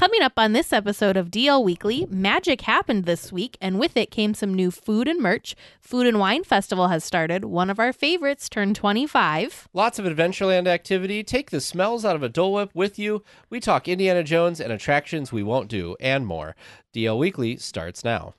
Coming up on this episode of DL Weekly, magic happened this week, and with it came some new food and merch. Food and Wine Festival has started. One of our favorites turned 25. Lots of Adventureland activity. Take the smells out of a Dole Whip with you. We talk Indiana Jones and attractions we won't do, and more. DL Weekly starts now.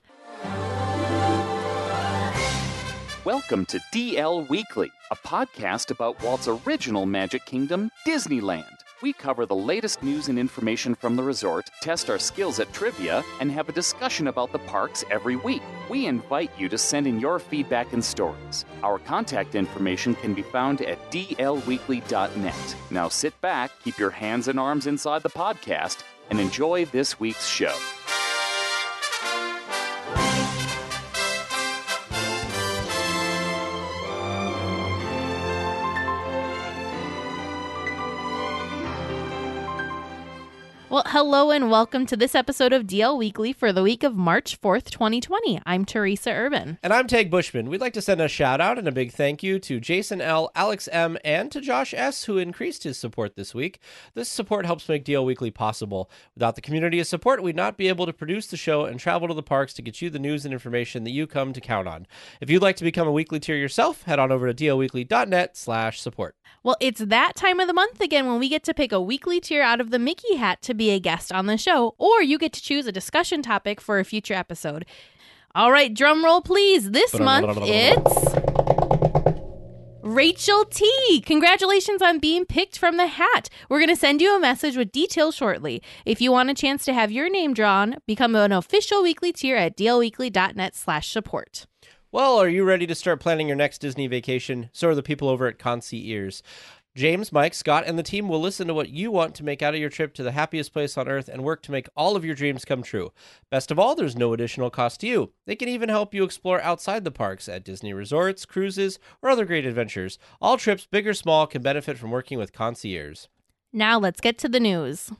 Welcome to DL Weekly, a podcast about Walt's original Magic Kingdom, Disneyland. We cover the latest news and information from the resort, test our skills at trivia, and have a discussion about the parks every week. We invite you to send in your feedback and stories. Our contact information can be found at dlweekly.net. Now sit back, keep your hands and arms inside the podcast, and enjoy this week's show. Well, hello and welcome to this episode of DL Weekly for the week of March 4th, 2020. I'm Teresa Urban. And I'm Tag Bushman. We'd like to send a shout out and a big thank you to Jason L., Alex M., and to Josh S., who increased his support this week. This support helps make DL Weekly possible. Without the community of support, we'd not be able to produce the show and travel to the parks to get you the news and information that you come to count on. If you'd like to become a weekly tier yourself, head on over to dlweekly.net/support. Well, it's that time of the month again when we get to pick a weekly tier out of the Mickey hat to be a guest on the show, or you get to choose a discussion topic for a future episode. All right, drum roll, please. This month, it's Rachel T. Congratulations on being picked from the hat. We're going to send you a message with details shortly. If you want a chance to have your name drawn, become an official weekly tier at dlweekly.net/support. Well, are you ready to start planning your next Disney vacation? So are the people over at Concierge. James, Mike, Scott, and the team will listen to what you want to make out of your trip to the happiest place on earth and work to make all of your dreams come true. Best of all, there's no additional cost to you. They can even help you explore outside the parks at Disney resorts, cruises, or other great adventures. All trips, big or small, can benefit from working with Concierge. Now let's get to the news.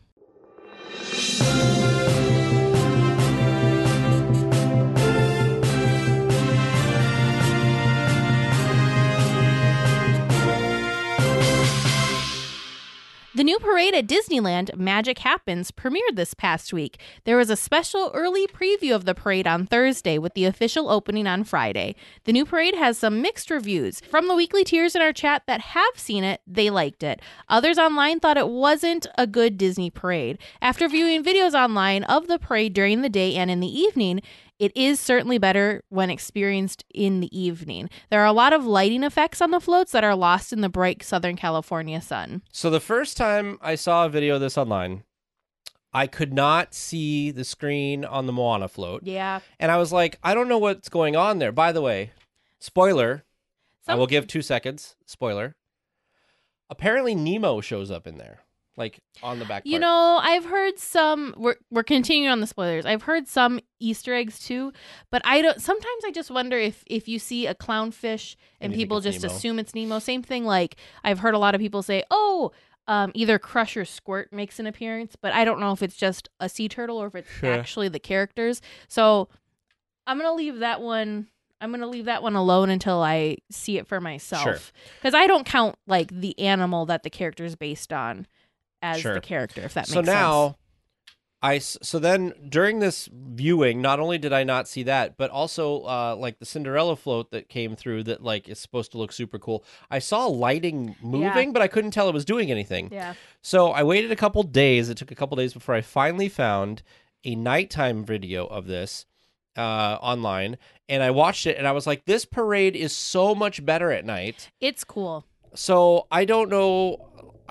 The new parade at Disneyland, Magic Happens, premiered this past week. There was a special early preview of the parade on Thursday with the official opening on Friday. The new parade has some mixed reviews. From the weekly tiers in our chat that have seen it, they liked it. Others online thought it wasn't a good Disney parade. After viewing videos online of the parade during the day and in the evening, it is certainly better when experienced in the evening. There are a lot of lighting effects on the floats that are lost in the bright Southern California sun. So the first time I saw a video of this online, I could not see the screen on the Moana float. Yeah. And I was like, I don't know what's going on there. By the way, spoiler, I will give 2 seconds. Spoiler. Apparently Nemo shows up in there. Like on the back part. You know, I've heard some, we're continuing on the spoilers. I've heard some Easter eggs too, but sometimes I just wonder if you see a clownfish and people just assume it's Nemo. Same thing, like I've heard a lot of people say, either Crush or Squirt makes an appearance, but I don't know if it's just a sea turtle or if it's actually the characters. So I'm going to leave that one alone until I see it for myself. Because I don't count like the animal that the character is based on as the character, if that makes sense. So then during this viewing, not only did I not see that, but also like the Cinderella float that came through that like is supposed to look super cool. I saw lighting moving, but I couldn't tell it was doing anything. Yeah. So I waited a couple days. It took a couple days before I finally found a nighttime video of this online, and I watched it, and I was like, this parade is so much better at night. It's cool. So I don't know.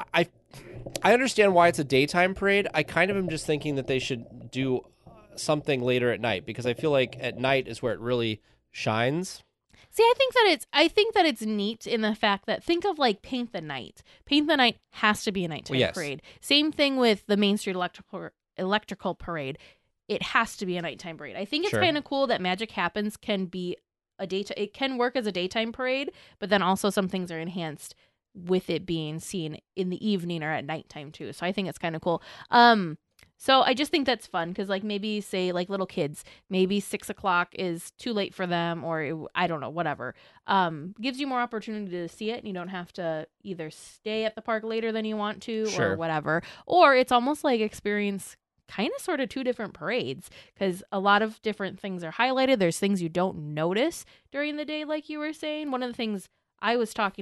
I understand why it's a daytime parade. I kind of am just thinking that they should do something later at night, because I feel like at night is where it really shines. See, I think that it's neat in the fact that think of like Paint the Night. Paint the Night has to be a nighttime parade. Same thing with the Main Street Electrical Parade. It has to be a nighttime parade. I think it's kind of cool that Magic Happens can be a daytime. It can work as a daytime parade, but then also some things are enhanced with it being seen in the evening or at nighttime too. So I think it's kind of cool. So I just think that's fun because like maybe say like little kids, maybe 6 o'clock is too late for them, or I don't know, whatever. Gives you more opportunity to see it, and you don't have to either stay at the park later than you want to or whatever. Or it's almost like experience kind of sort of two different parades, because a lot of different things are highlighted. There's things you don't notice during the day, like you were saying. One of the things one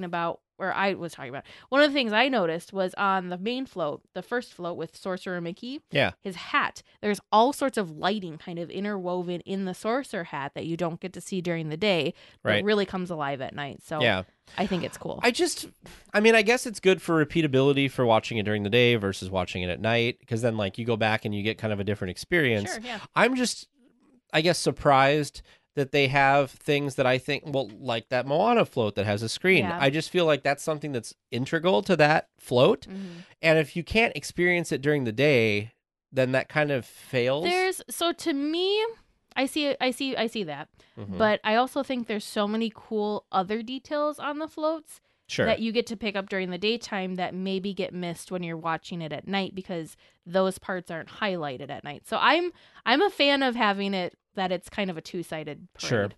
of the things I noticed was on the main float, the first float with Sorcerer Mickey. Yeah. His hat. There's all sorts of lighting kind of interwoven in the sorcerer hat that you don't get to see during the day, but Right. really comes alive at night. So Yeah. I think it's cool. I guess it's good for repeatability for watching it during the day versus watching it at night, because then like you go back and you get kind of a different experience. Sure, yeah. I'm just, I guess, surprised that they have things that I think, well, like that Moana float that has a screen. Yeah. I just feel like that's something that's integral to that float. Mm-hmm. And if you can't experience it during the day, then that kind of fails. So to me, I see that. Mhm. But I also think there's so many cool other details on the floats Sure. that you get to pick up during the daytime that maybe get missed when you're watching it at night, because those parts aren't highlighted at night. So I'm a fan of having it that it's kind of a two-sided parade. Sure.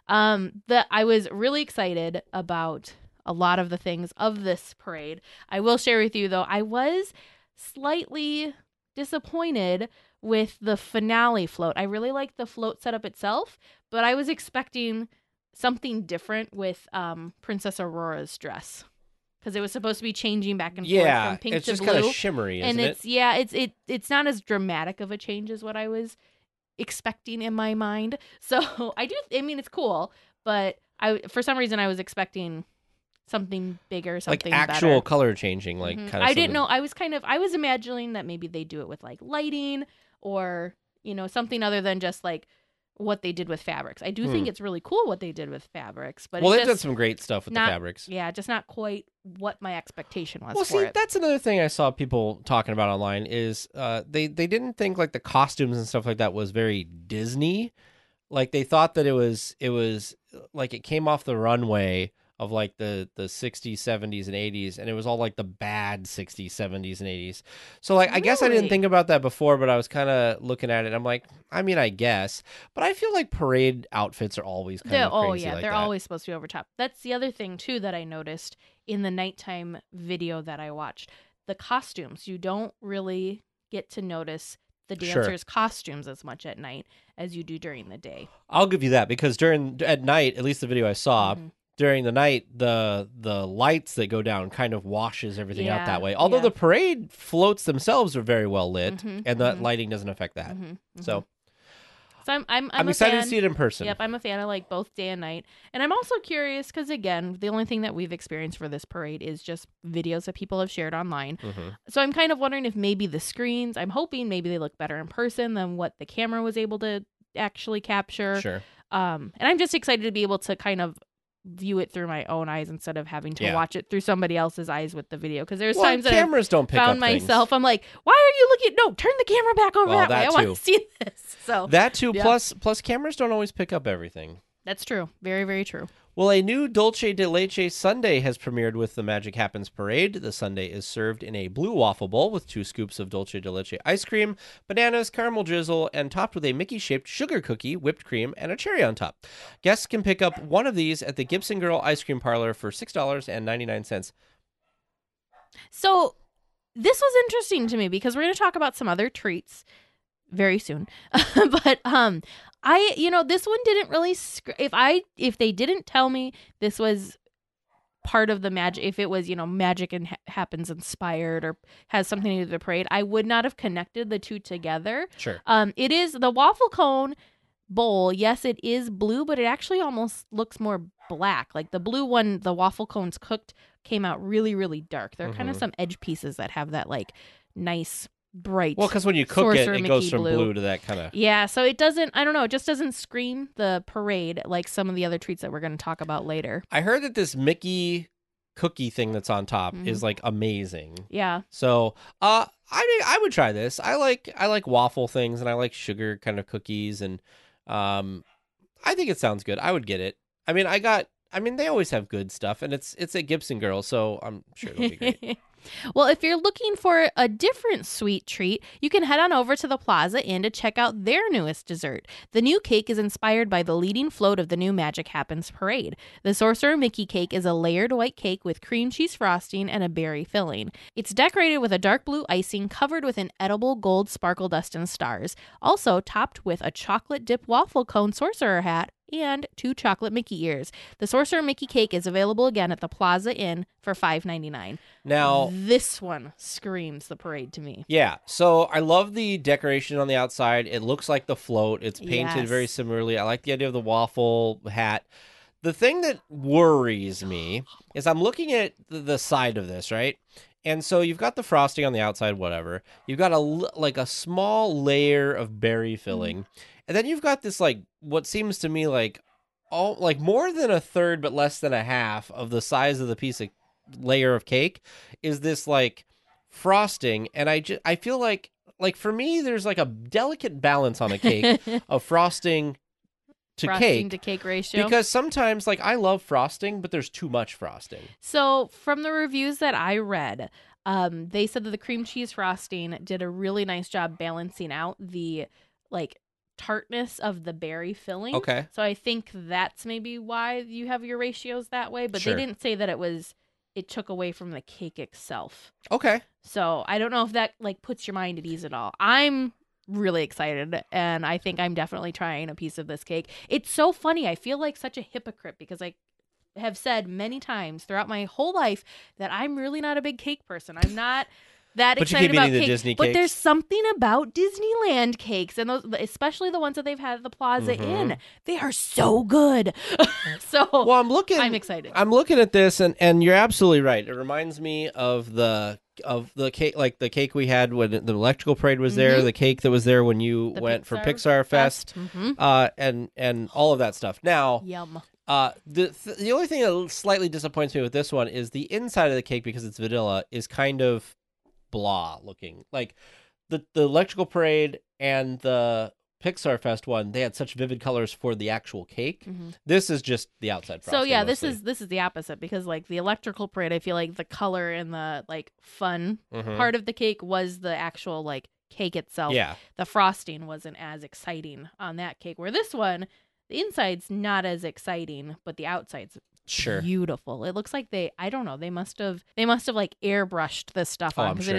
That I was really excited about a lot of the things of this parade. I will share with you though, I was slightly disappointed with the finale float. I really liked the float setup itself, but I was expecting something different with Princess Aurora's dress, because it was supposed to be changing back and forth from pink it's to just blue. kind of shimmery, isn't and it's not as dramatic of a change as what I was expecting in my mind. So it's cool, but for some reason I was expecting something bigger, something like actual better. color changing, like Mhm. kind of. I didn't know. I was imagining that maybe they do it with like lighting or something other than just like what they did with fabrics. I do think it's really cool what they did with fabrics, but Well, it's they've done just some great stuff with the not- fabrics. yeah, just not quite what my expectation was Well, for see, it. that's another thing I saw people talking about online is they didn't think like the costumes and stuff like that was very Disney. Like they thought that it was like it came off the runway of like the 60s, 70s, and 80s, and it was all like the bad 60s, 70s, and 80s. So like I guess I didn't Really? think about that before, but I was kind of looking at it. And I'm like, I mean, I guess, but I feel like parade outfits are always kind of crazy like they're that. always supposed to be over top. That's the other thing too that I noticed in the nighttime video that I watched. The costumes, you don't really get to notice the Sure. dancers' costumes as much at night as you do during the day. I'll give you that, because at night, at least the video I saw, Mhm. during the night, the lights that go down kind of washes everything out Yeah, that way. Although yeah. the parade floats themselves are very well lit, Mhm, and the mhm. lighting doesn't affect that. Mhm, mhm. So I'm I'm a excited fan. to see it in person. Yep, I'm a fan of like both day and night. And I'm also curious because, again, the only thing that we've experienced for this parade is just videos that people have shared online. Mhm. So I'm kind of wondering if maybe the screens, I'm hoping maybe they look better in person than what the camera was able to actually capture. Sure. And I'm just excited to be able to kind of view it through my own eyes instead of having to Yeah. watch it through somebody else's eyes with the video. Because there's Well, times that I've cameras don't pick found up things. myself, I'm like, why are you looking? No, turn the camera back over Well, that way. that I want too. to see this. So That too. Yeah. Plus cameras don't always pick up everything. that's true. Very, very true. Well, a new Dulce de Leche sundae has premiered with the Magic Happens parade. The sundae is served in a blue waffle bowl with 2 scoops of Dulce de Leche ice cream, bananas, caramel drizzle, and topped with a Mickey-shaped sugar cookie, whipped cream, and a cherry on top. Guests can pick up one of these at the Gibson Girl Ice Cream Parlor for $6.99. So this was interesting to me because we're going to talk about some other treats very soon. But this one didn't really if they didn't tell me this was part of the magic, if it was, Magic and Happens inspired or has something to do with the parade, I would not have connected the two together. Sure. It is the waffle cone bowl. Yes, it is blue, but it actually almost looks more black. Like the blue one, the waffle cones cooked came out really, really dark. There are kind of some edge pieces that have that like nice bright. Well, because when you cook it, Sorcerer it goes Mickey from blue. blue to that kind of... Yeah, so it doesn't, I don't know, it just doesn't scream the parade like some of the other treats that we're going to talk about later. I heard that this Mickey cookie thing that's on top Mhm. is like amazing. Yeah. So, I would try this. I like waffle things, and I like sugar kind of cookies, and I think it sounds good. I would get it. I mean, they always have good stuff, and it's a Gibson Girl, so I'm sure it'll be great. Well, if you're looking for a different sweet treat, you can head on over to the Plaza Inn to check out their newest dessert. The new cake is inspired by the leading float of the new Magic Happens parade. The Sorcerer Mickey cake is a layered white cake with cream cheese frosting and a berry filling. It's decorated with a dark blue icing covered with an edible gold sparkle dust and stars, also topped with a chocolate dip waffle cone sorcerer hat and 2 chocolate Mickey ears. The Sorcerer Mickey cake is available again at the Plaza Inn for $5.99. Now, this one screams the parade to me. Yeah, so I love the decoration on the outside. It looks like the float. It's painted very similarly. I like the idea of the waffle hat. The thing that worries me is I'm looking at the side of this, right? And so you've got the frosting on the outside, whatever. You've got a small layer of berry filling. Mm-hmm. And then you've got this, like, what seems to me like more than a third but less than a half of the size of the piece of layer of cake is this, like, frosting. And I feel like for me, there's like a delicate balance on a cake of frosting to cake ratio. Because sometimes, like, I love frosting, but there's too much frosting. So from the reviews that I read, they said that the cream cheese frosting did a really nice job balancing out the, like, tartness of the berry filling. Okay. So I think that's maybe why you have your ratios that way, but They didn't say that it took away from the cake itself. Okay. So I don't know if that, like, puts your mind at ease at all. I'm really excited, and I think I'm definitely trying a piece of this cake. It's so funny. I feel like such a hypocrite because I have said many times throughout my whole life that I'm really not a big cake person. I'm not that excited about cake, Disney but cakes. There's something about Disneyland cakes, and those, especially the ones that they've had at the Plaza Inn, they are so good. So, well, I'm excited. I'm looking at this, and you're absolutely right. It reminds me of the cake, like the cake we had when the electrical parade was there, the cake that was there when you went for Pixar Fest, and all of that stuff. Now, yum. The only thing that slightly disappoints me with this one is the inside of the cake, because it's vanilla, is kind of blah looking. Like the electrical parade and the Pixar Fest one, they had such vivid colors for the actual cake. This is just the outside frosting. So yeah, mostly. this is the opposite, because like the electrical parade, I feel like the color and the, like, fun part of the cake was the actual, like, cake itself. Yeah. The frosting wasn't as exciting on that cake, where this one, the inside's not as exciting, but the outside's beautiful. It looks like they must have like airbrushed this stuff on, because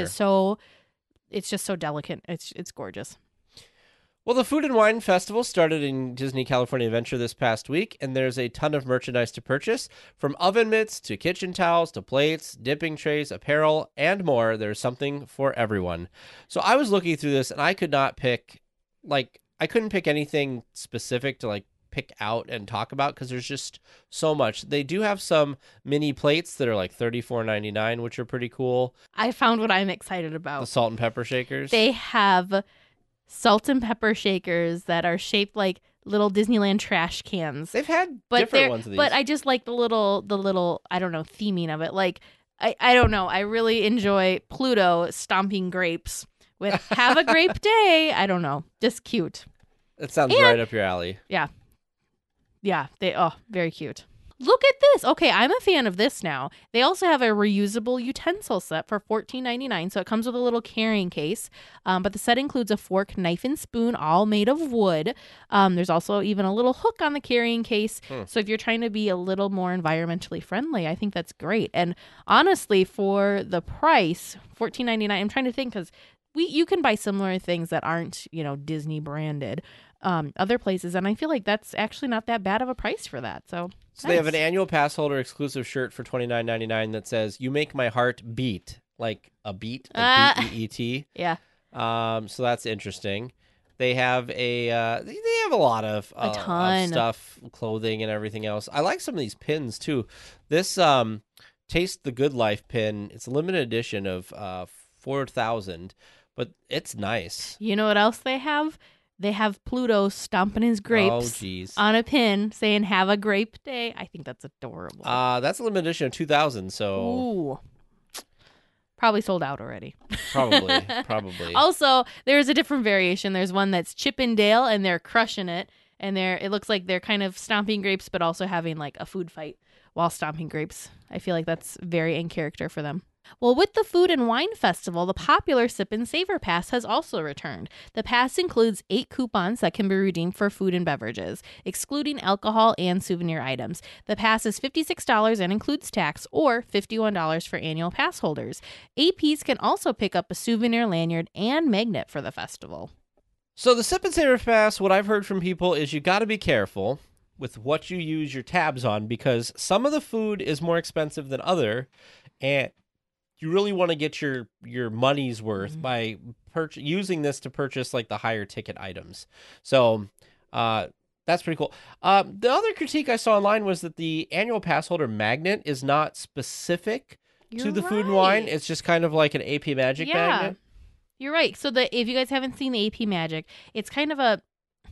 it's just so delicate. It's gorgeous. Well, the Food and Wine Festival started in Disney California Adventure this past week, and there's a ton of merchandise to purchase. From oven mitts to kitchen towels to plates, dipping trays, apparel, and more. There's something for everyone. So I was looking through this, and I couldn't pick anything specific to, like, pick out and talk about, because there's just so much. They do have some mini plates that are like $34.99, which are pretty cool. I found what I'm excited about. The salt and pepper shakers. They have salt and pepper shakers that are shaped like little Disneyland trash cans. They've had different ones of these. But I just like the little I don't know, theming of it. Like I don't know. I really enjoy Pluto stomping grapes with "Have a grape day." I don't know. Just cute. It sounds right up your alley. Yeah. Yeah, very cute. Look at this. Okay, I'm a fan of this now. They also have a reusable utensil set for $14.99. So it comes with a little carrying case. But the set includes a fork, knife, and spoon, all made of wood. There's also even a little hook on the carrying case. So if you're trying to be a little more environmentally friendly, I think that's great. And honestly, for the price, $14.99, I'm trying to think, because you can buy similar things that aren't, Disney branded. Other places, and I feel like that's actually not that bad of a price for that. So nice. They have an annual pass holder exclusive shirt for $29.99 that says "You make my heart beat," like a beat, like BEET. Yeah. So that's interesting. They have they have a lot of ton of stuff, clothing, and everything else. I like some of these pins too. This Taste the Good Life pin. It's a limited edition of 4,000, but it's nice. You know what else they have? They have Pluto stomping his grapes on a pin saying "Have a grape day." I think that's adorable. That's a limited edition of 2,000, so... Ooh. Probably sold out already. Probably. Also, there's a different variation. There's one that's Chip and Dale, and they're crushing it. And it looks like they're kind of stomping grapes, but also having, like, a food fight while stomping grapes. I feel like that's very in character for them. Well, with the Food and Wine Festival, the popular Sip and Savor Pass has also returned. The pass includes 8 coupons that can be redeemed for food and beverages, excluding alcohol and souvenir items. The pass is $56 and includes tax, or $51 for annual pass holders. APs can also pick up a souvenir lanyard and magnet for the festival. So the Sip and Savor Pass, what I've heard from people is you got to be careful with what you use your tabs on, because some of the food is more expensive than other, and you really want to get your money's worth by using this to purchase like the higher ticket items. So that's pretty cool. The other critique I saw online was that the annual pass holder magnet is not specific to the Food and Wine. It's just kind of like an AP Magic magnet. You're right. So if you guys haven't seen the AP Magic, it's kind of a...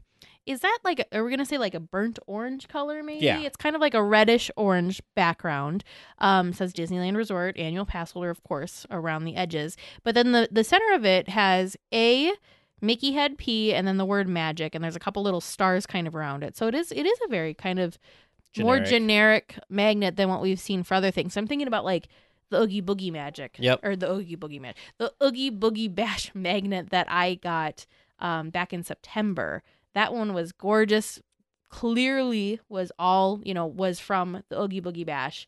Is that like, are we going to say like a burnt orange color maybe? Yeah. It's kind of like a reddish orange background. Says Disneyland Resort, annual pass holder, of course, around the edges. But then the center of it has A, Mickey head, P, and then the word magic. And there's a couple little stars kind of around it. So it is a very kind of more generic magnet than what we've seen for other things. So I'm thinking about like the Oogie Boogie Magic. Yep. Or the Oogie Boogie Magic. The Oogie Boogie Bash magnet that I got back in September. That one was gorgeous. Clearly was all, was from the Oogie Boogie Bash.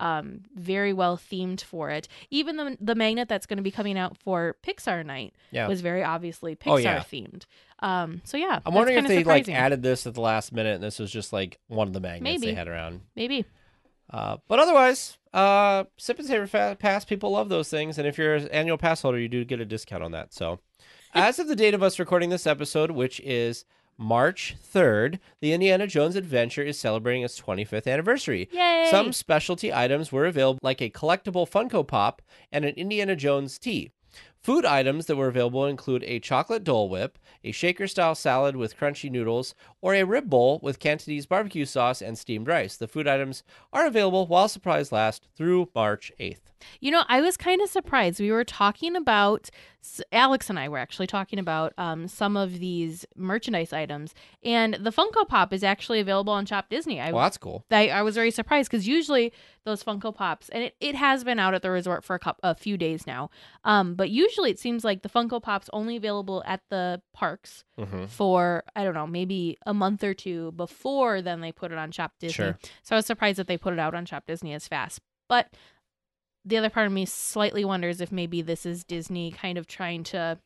Very well themed for it. Even the magnet that's going to be coming out for Pixar Night was very obviously Pixar themed. So yeah. I'm wondering if they like added this at the last minute and this was just like one of the magnets they had around. Maybe. But otherwise, Sip and Savor Pass, people love those things. And if you're an annual pass holder, you do get a discount on that. So as of the date of us recording this episode, which is March 3rd, the Indiana Jones Adventure is celebrating its 25th anniversary. Yay! Some specialty items were available, like a collectible Funko Pop and an Indiana Jones tee. Food items that were available include a chocolate Dole Whip, a shaker-style salad with crunchy noodles, or a rib bowl with Cantonese barbecue sauce and steamed rice. The food items are available while supplies last through March 8th. I was kind of surprised. We were talking about, Alex and I were actually talking about some of these merchandise items, and the Funko Pop is actually available on Shop Disney. Well, that's cool. I was very surprised because usually those Funko Pops, and it has been out at the resort for a few days now, but usually it seems like the Funko Pop's only available at the parks for, I don't know, maybe a month or two before then they put it on Shop Disney. Sure. So I was surprised that they put it out on Shop Disney as fast. But the other part of me slightly wonders if maybe this is Disney kind of trying to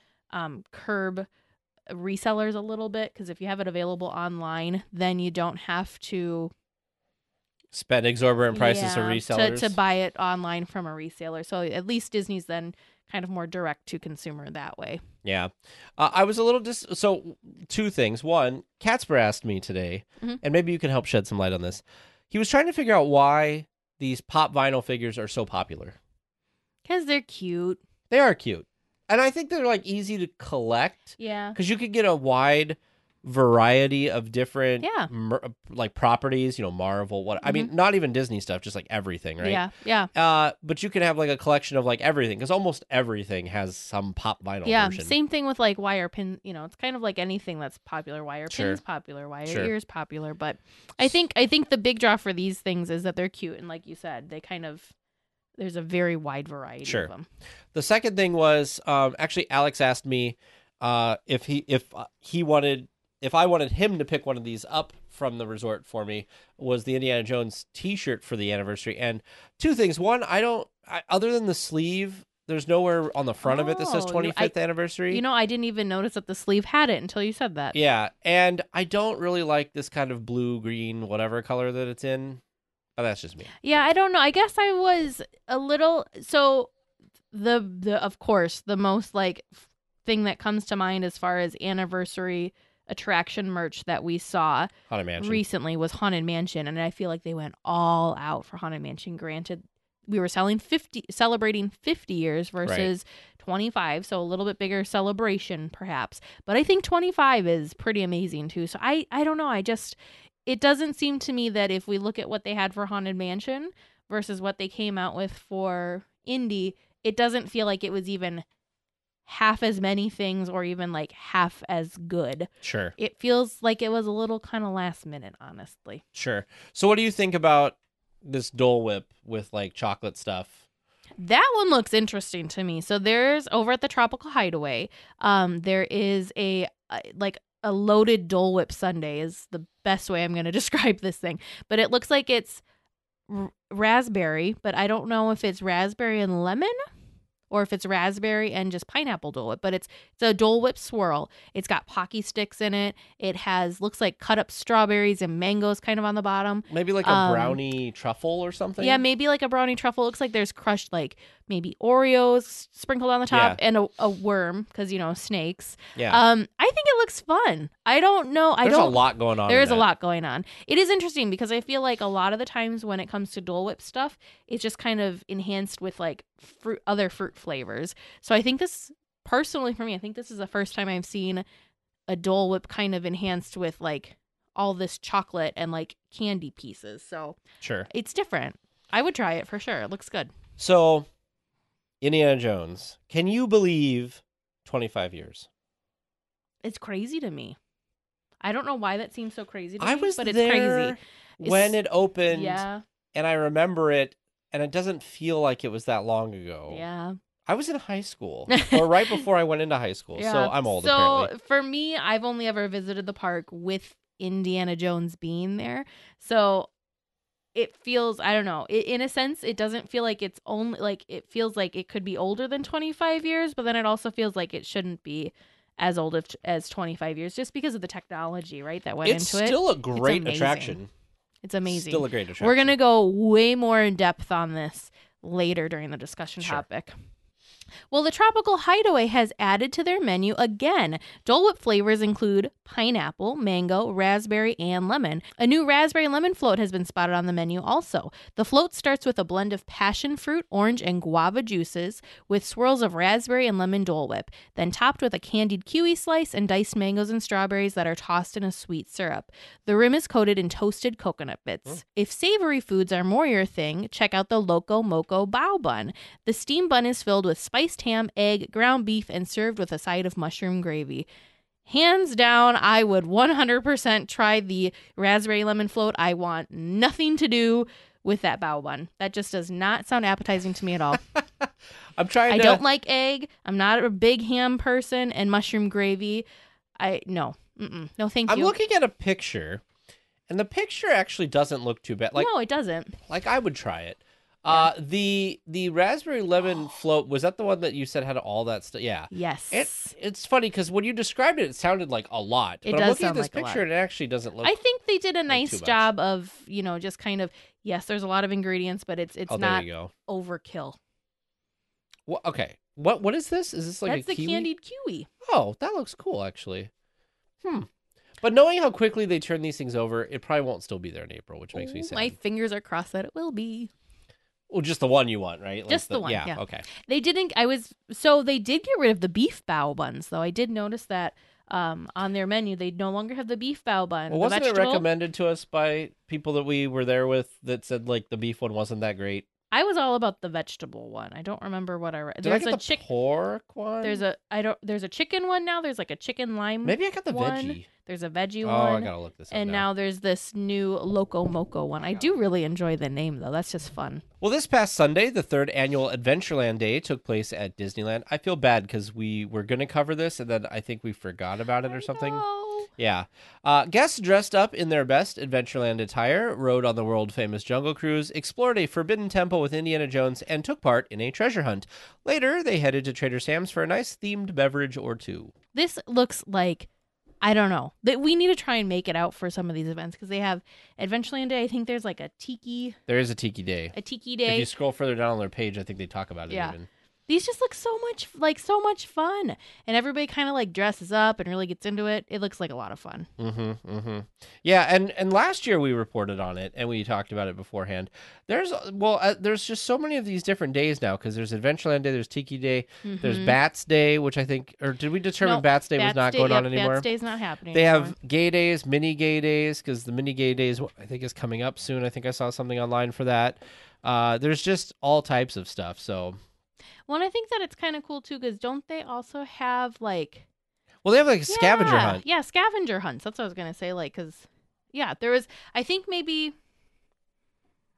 curb resellers a little bit, because if you have it available online, then you don't have to spend exorbitant prices for resellers to buy it online from a reseller. So at least Disney's then kind of more direct to consumer that way. Yeah. I was a little so two things. One, Catsper asked me today, and maybe you can help shed some light on this. He was trying to figure out why these pop vinyl figures are so popular. Because they're cute. They are cute. And I think they're like easy to collect. Yeah. Because you could get a wide variety of different like properties, Marvel, I mean, not even Disney stuff, just like everything, right? Yeah. But you can have like a collection of like everything, because almost everything has some pop vinyl version. Same thing with like wire pin. It's kind of like anything that's popular. Wire pins popular, wire ears popular. But I think the big draw for these things is that they're cute, and like you said, they kind of, there's a very wide variety of them. The second thing was actually Alex asked me if I wanted him to pick one of these up from the resort for me, was the Indiana Jones t-shirt for the anniversary. And two things. One, other than the sleeve, there's nowhere on the front of it that says 25th anniversary. I didn't even notice that the sleeve had it until you said that. Yeah, and I don't really like this kind of blue, green, whatever color that it's in. But that's just me. Yeah, I don't know. I guess I was a little... So, of course, the most, like, thing that comes to mind as far as anniversary attraction merch that we saw recently was Haunted Mansion, and I feel like they went all out for Haunted Mansion. Granted, we were celebrating 50 years versus 25, so a little bit bigger celebration perhaps, but I think 25 is pretty amazing too. So I don't know, it doesn't seem to me that if we look at what they had for Haunted Mansion versus what they came out with for Indy, it doesn't feel like it was even half as many things or even like half as good. Sure. It feels like it was a little kind of last minute, honestly. Sure. So what do you think about this Dole Whip with like chocolate stuff? That one looks interesting to me. So there's over at the Tropical Hideaway, there is a loaded Dole Whip sundae is the best way I'm going to describe this thing. But it looks like it's raspberry, but I don't know if it's raspberry and lemon or if it's raspberry and just pineapple Dole Whip. But it's a Dole Whip swirl. It's got Pocky sticks in it. It looks like cut up strawberries and mangoes kind of on the bottom. Maybe like a brownie truffle or something? Yeah, maybe like a brownie truffle. Looks like there's crushed like maybe Oreos sprinkled on the top and a worm because, snakes. Yeah. I think it looks fun. I don't know. There's a lot going on. There is a lot going on. It is interesting because I feel like a lot of the times when it comes to Dole Whip stuff, it's just kind of enhanced with like other fruit flavors. So I think this, personally for me, I think this is the first time I've seen a Dole Whip kind of enhanced with like all this chocolate and like candy pieces. So sure, it's different. I would try it for sure. It looks good. So Indiana Jones, can you believe 25 years? It's crazy to me. I don't know why that seems so crazy to me, but it's crazy. When it opened, yeah, and I remember it, and it doesn't feel like it was that long ago. Yeah. I was in high school, or right before I went into high school, so I'm old, apparently. So for me, I've only ever visited the park with Indiana Jones being there, so it feels, I don't know, in a sense, it doesn't feel like it's only, like, it feels like it could be older than 25 years, but then it also feels like it shouldn't be as old as 25 years, just because of the technology, right, that went into it. It's still a great attraction. It's amazing. Still a great attraction. We're going to go way more in depth on this later during the discussion topic. Well, the Tropical Hideaway has added to their menu again. Dole Whip flavors include pineapple, mango, raspberry, and lemon. A new raspberry lemon float has been spotted on the menu also. The float starts with a blend of passion fruit, orange, and guava juices with swirls of raspberry and lemon Dole Whip, then topped with a candied kiwi slice and diced mangoes and strawberries that are tossed in a sweet syrup. The rim is coated in toasted coconut bits. If savory foods are more your thing, check out the Loco Moco Bao Bun. The steam bun is filled with spiced ham, egg, ground beef, and served with a side of mushroom gravy. Hands down, I would 100% try the raspberry lemon float. I want nothing to do with that bao bun. That just does not sound appetizing to me at all. I don't like egg. I'm not a big ham person, and mushroom gravy. No, thank you. I'm looking at a picture, and the picture actually doesn't look too bad. No, it doesn't. Like, I would try it. The raspberry lemon float, was that the one that you said had all that stuff? Yeah. Yes. It's funny because when you described it, it sounded like a lot. But I'm does looking sound at this like picture and it actually doesn't look. I think they did a nice job of, just kind of, yes, there's a lot of ingredients, but it's not overkill. Well, okay. What is this? Is this like That's a kiwi? That's the candied kiwi. Oh, that looks cool actually. But knowing how quickly they turn these things over, it probably won't still be there in April, which makes me sad. My fingers are crossed that it will be. Well, just the one you want, right? Just the one, yeah. Okay. They did get rid of the beef bao buns, though. I did notice that on their menu, they no longer have the beef bao bun. Well, wasn't it recommended to us by people that we were there with that said, like, the beef one wasn't that great? I was all about the vegetable one. I don't remember what I read. Did I get the pork one? There's a chicken one now. There's like a chicken lime. Maybe I got the one. veggie. There's a veggie one. Oh, I gotta look this up. And now there's this new Loco Moco one. I do really enjoy the name though. That's just fun. Well, this past Sunday, the third annual Adventureland Day took place at Disneyland. I feel bad because we were going to cover this and then I think we forgot about it or something. Yeah. Guests dressed up in their best Adventureland attire, rode on the world-famous Jungle Cruise, explored a forbidden temple with Indiana Jones, and took part in a treasure hunt. Later, they headed to Trader Sam's for a nice themed beverage or two. This looks like, I don't know, that we need to try and make it out for some of these events because they have Adventureland Day. I think there's like a tiki. There is a tiki day. A tiki day. If you scroll further down on their page, I think they talk about it even. These just look so much fun. And everybody kind of like dresses up and really gets into it. It looks like a lot of fun. Yeah, and last year we reported on it and we talked about it beforehand. There's just so many of these different days now because there's Adventureland Day, there's Tiki Day, there's Bats Day, which I think, or did we determine Bats Day was not going on anymore? Bats Day's not happening They anymore. have gay days, mini gay days, because the mini gay days I think is coming up soon. I think I saw something online for that. There's just all types of stuff, so... Well, and I think that it's kind of cool, too, because don't they also have, like... Well, they have, like, a scavenger hunt. Yeah, scavenger hunts. That's what I was going to say, like, because, yeah, there was... I think maybe...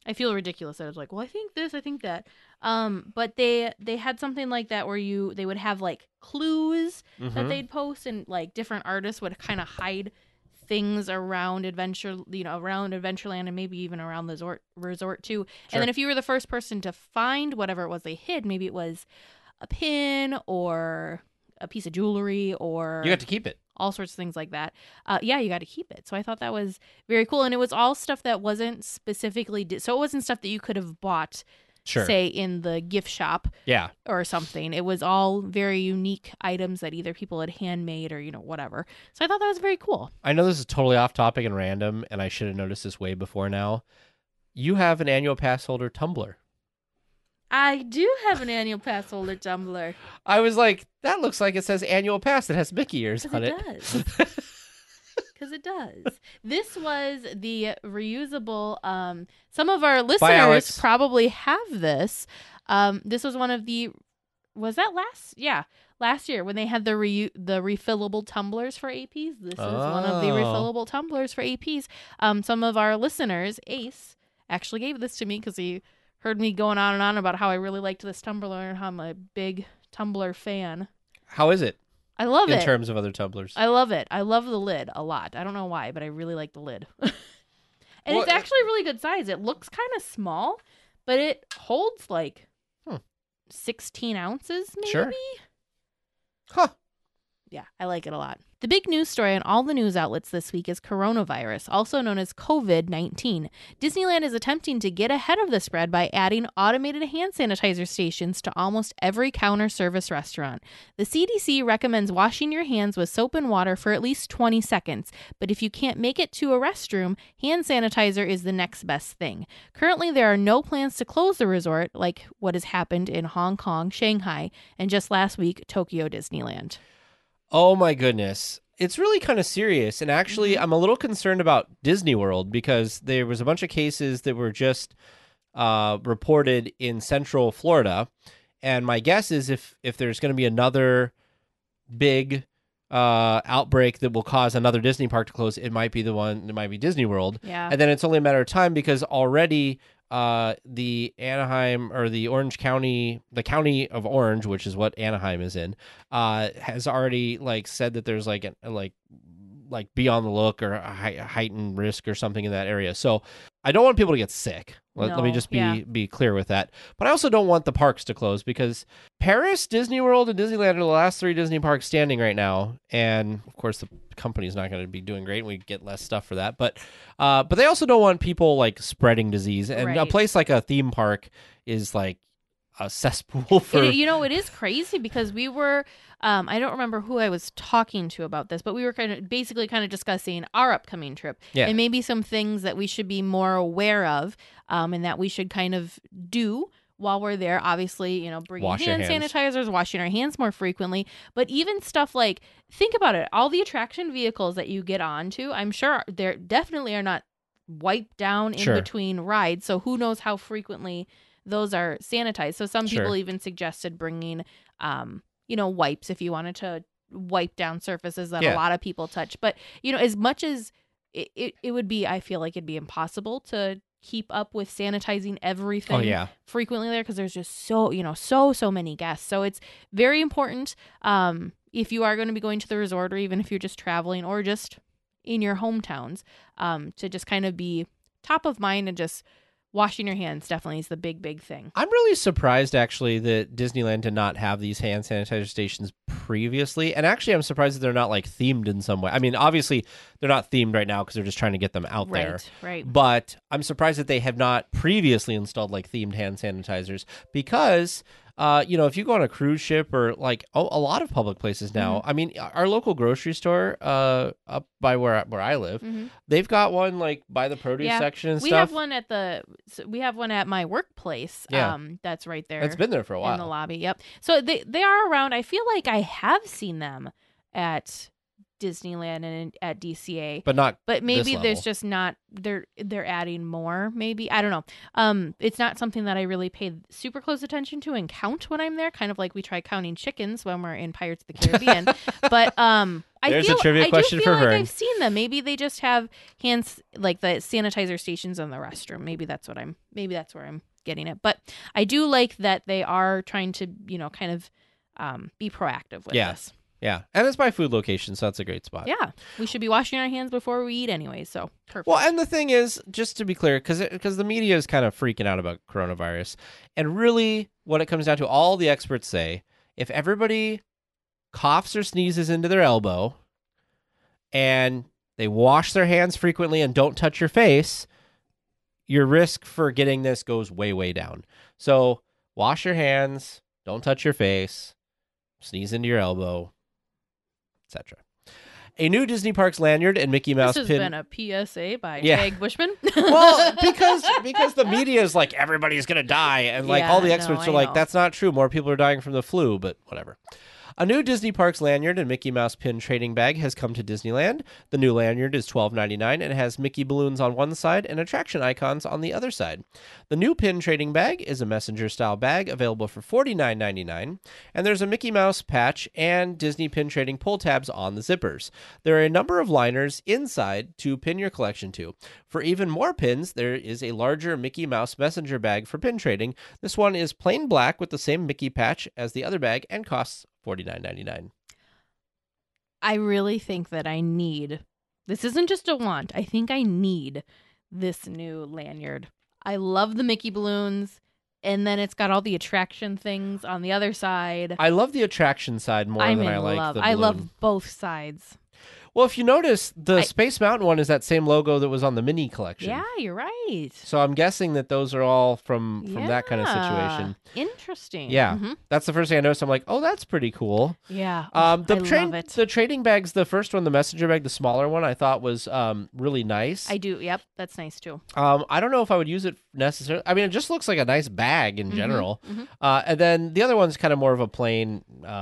I feel ridiculous. I was like, well, I think this, I think that. But they had something like that where they would have like clues that they'd post, and like different artists would kind of hide things around around Adventureland and maybe even around the resort too. Sure. And then if you were the first person to find whatever it was they hid, maybe it was a pin or a piece of jewelry, or you got to keep it. All sorts of things like that. You got to keep it. So I thought that was very cool. And it was all stuff that wasn't specifically... so it wasn't stuff that you could have bought, say, in the gift shop or something. It was all very unique items that either people had handmade or, whatever. So I thought that was very cool. I know this is totally off topic and random, and I should have noticed this way before now. You have an annual pass holder tumbler. I do have an annual pass holder tumbler. I was like, that looks like it says annual pass that has Mickey ears on it. Because it does. This was the reusable. Some of our listeners probably have this. This was one of the. Was that last year when they had the refillable tumblers for APs? This is one of the refillable tumblers for APs. Some of our listeners, Ace, actually gave this to me because he heard me going on and on about how I really liked this tumbler and how I'm a big tumbler fan. How is it? I love it. In terms of other tumblers. I love it. I love the lid a lot. I don't know why, but I really like the lid. And it's actually really good size. It looks kind of small, but it holds like 16 ounces maybe. Sure. Huh. Yeah, I like it a lot. The big news story on all the news outlets this week is coronavirus, also known as COVID-19. Disneyland is attempting to get ahead of the spread by adding automated hand sanitizer stations to almost every counter service restaurant. The CDC recommends washing your hands with soap and water for at least 20 seconds, but if you can't make it to a restroom, hand sanitizer is the next best thing. Currently, there are no plans to close the resort, like what has happened in Hong Kong, Shanghai, and just last week, Tokyo Disneyland. Oh my goodness. It's really kind of serious. And actually, I'm a little concerned about Disney World because there was a bunch of cases that were just reported in Central Florida. And my guess is if there's going to be another big outbreak that will cause another Disney park to close, it might be Disney World. Yeah. And then it's only a matter of time because already the Anaheim or the Orange County, the county of Orange, which is what Anaheim is in, has already said that there's like be on the look or a heightened risk or something in that area. So I don't want people to get sick. Let me just be clear with that. But I also don't want the parks to close because Paris, Disney World, and Disneyland are the last three Disney parks standing right now. And of course, the company's not going to be doing great. And we get less stuff for that. But they also don't want people spreading disease. And a place like a theme park is like a cesspool for... It is crazy because we were... I don't remember who I was talking to about this, but we were kind of discussing our upcoming trip and maybe some things that we should be more aware of and that we should kind of do while we're there. Obviously, bringing hand sanitizers, washing our hands more frequently, but even stuff like, think about it, all the attraction vehicles that you get onto, I'm sure there definitely are not wiped down in between rides. So who knows how frequently those are sanitized. So some people even suggested bringing, wipes if you wanted to wipe down surfaces that a lot of people touch. But, as much as it would be, I feel like it'd be impossible to keep up with sanitizing everything frequently there because there's just so many guests. So it's very important if you are going to be going to the resort or even if you're just traveling or just in your hometowns to just kind of be top of mind and just washing your hands definitely is the big thing. I'm really surprised, actually, that Disneyland did not have these hand sanitizer stations previously. And actually, I'm surprised that they're not themed in some way. I mean, obviously, they're not themed right now because they're just trying to get them out there. Right. But I'm surprised that they have not previously installed themed hand sanitizers because... if you go on a cruise ship or a lot of public places now, I mean, our local grocery store up by where I live, they've got one by the produce section and stuff. We have one at my workplace. That's right there. It's been there for a while in the lobby. Yep. So they are around. I feel like I have seen them at Disneyland and at DCA, but maybe there's just not they're adding more. Maybe I don't know. It's not something that I really pay super close attention to and count when I'm there. Kind of like we try counting chickens when we're in Pirates of the Caribbean. But there's a trivia question for Vern. I've seen them. Maybe they just have hands like the sanitizer stations in the restroom. Maybe that's where I'm getting it. But I do like that they are trying to kind of be proactive with this. Yeah, and it's by food location, so that's a great spot. Yeah, we should be washing our hands before we eat anyway, so perfect. Well, and the thing is, just to be clear, because the media is kind of freaking out about coronavirus, and really what it comes down to, all the experts say, if everybody coughs or sneezes into their elbow, and they wash their hands frequently and don't touch your face, your risk for getting this goes way, way down. So wash your hands, don't touch your face, sneeze into your elbow, etc. A new Disney Parks lanyard and Mickey Mouse pin. This has been a PSA by Tag Bushman. Well, because the media is like, everybody's going to die. And like all the experts are like, that's not true. More people are dying from the flu, but whatever. A new Disney Parks lanyard and Mickey Mouse pin trading bag has come to Disneyland. The new lanyard is $12.99 and has Mickey balloons on one side and attraction icons on the other side. The new pin trading bag is a messenger-style bag available for $49.99, and there's a Mickey Mouse patch and Disney pin trading pull tabs on the zippers. There are a number of liners inside to pin your collection to. For even more pins, there is a larger Mickey Mouse messenger bag for pin trading. This one is plain black with the same Mickey patch as the other bag and costs $49.99. I really think that this isn't just a want. I think I need this new lanyard. I love the Mickey balloons, and then it's got all the attraction things on the other side. I love the attraction side more than I like the balloon. I love both sides. Well, if you notice, the Space Mountain one is that same logo that was on the mini collection. Yeah, you're right. So I'm guessing that those are all from that kind of situation. Interesting. Yeah. Mm-hmm. That's the first thing I noticed. I'm like, oh, that's pretty cool. Yeah. I love it. The trading bags, the first one, the messenger bag, the smaller one, I thought was really nice. I do. Yep. That's nice too. I don't know if I would use it necessarily. I mean, it just looks like a nice bag in general. Mm-hmm. And then the other one's kind of more of a plain,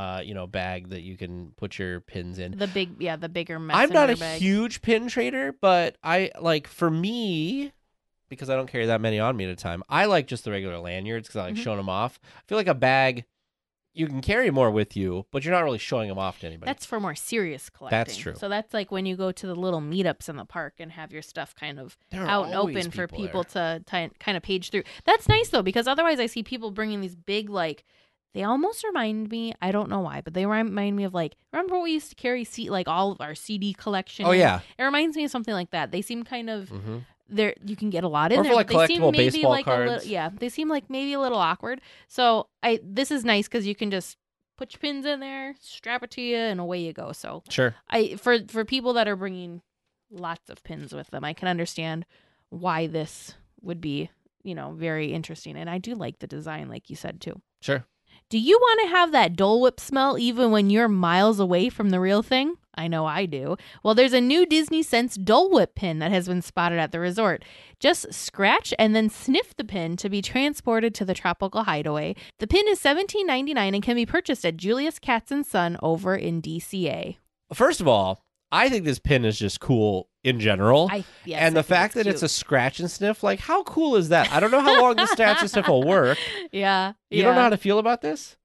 bag that you can put your pins in. The bigger messenger I'm not a bag. huge pin trader, but for me, because I don't carry that many on me at a time, I like just the regular lanyards because I like showing them off. I feel like a bag, you can carry more with you, but you're not really showing them off to anybody. That's for more serious collecting. That's true. So that's like when you go to the little meetups in the park and have your stuff kind of out and open for people to kind of page through. That's nice though, because otherwise I see people bringing these big they almost remind me, I don't know why, but they remind me of remember what we used to carry all of our CD collection? Oh, yeah. It reminds me of something like that. They seem kind of, you can get a lot in there. Or for collectible baseball cards. They seem like maybe a little awkward. So this is nice because you can just put your pins in there, strap it to you, and away you go. So sure. For people that are bringing lots of pins with them, I can understand why this would be, very interesting. And I do like the design, like you said, too. Sure. Do you want to have that Dole Whip smell even when you're miles away from the real thing? I know I do. Well, there's a new Disney Sense Dole Whip pin that has been spotted at the resort. Just scratch and then sniff the pin to be transported to the Tropical Hideaway. The pin is $17.99 and can be purchased at Julius Katz & Son over in DCA. First of all, I think this pin is just cool in general. And the fact that it's a scratch and sniff, how cool is that? I don't know how long the scratch and sniff will work. Yeah. You don't know how to feel about this?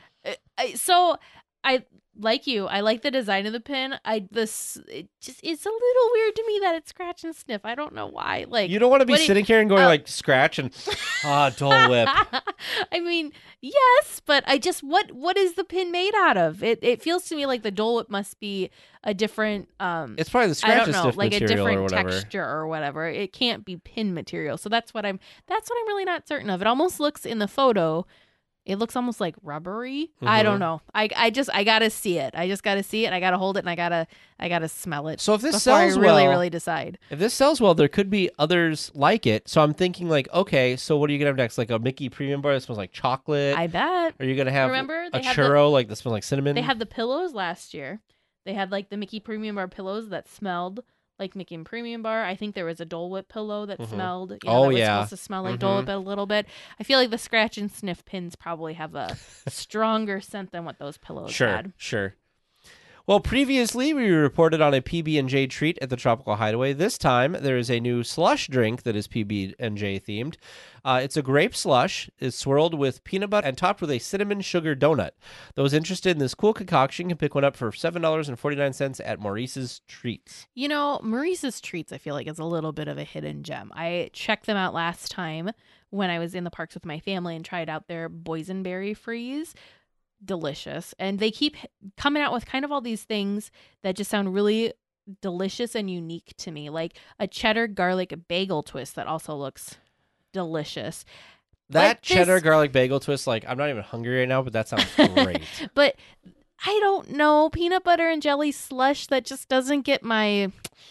So I like you. I like the design of the pin. It's a little weird to me that it's scratch and sniff. I don't know why. You don't want to be sitting here and going scratch and Dole Whip. I mean, yes, but what is the pin made out of? It feels to me like the Dole Whip must be a different it's probably the scratch and sniff material, a different or whatever. Texture or whatever. It can't be pin material. So that's what I'm really not certain of. It almost looks in the photo. It looks almost like rubbery. Mm-hmm. I don't know. I gotta see it. I just gotta see it. I gotta hold it, and I gotta smell it. So if this sells well, really decide. If this sells well, there could be others like it. So I'm thinking okay, so what are you gonna have next? Like a Mickey premium bar that smells like chocolate? I bet. Are you gonna have a churro that smells like cinnamon? They had the pillows last year. They had the Mickey premium bar pillows that smelled like Mickey Premium Bar. I think there was a Dole Whip pillow that smelled. That was supposed to smell like Dole Whip a little bit. I feel like the scratch and sniff pins probably have a stronger scent than what those pillows had. Sure. Well, previously we reported on a PB&J treat at the Tropical Hideaway. This time there is a new slush drink that is PB&J themed. It's a grape slush. It's swirled with peanut butter and topped with a cinnamon sugar donut. Those interested in this cool concoction can pick one up for $7.49 at Maurice's Treats. You know, Maurice's Treats, I feel like, is a little bit of a hidden gem. I checked them out last time when I was in the parks with my family and tried out their boysenberry freeze. Delicious. And they keep coming out with kind of all these things that just sound really delicious and unique to me, like a cheddar garlic bagel twist that also looks delicious. That cheddar garlic bagel twist, like, I'm not even hungry right now, but that sounds great. But I don't know, peanut butter and jelly slush, that just doesn't get my,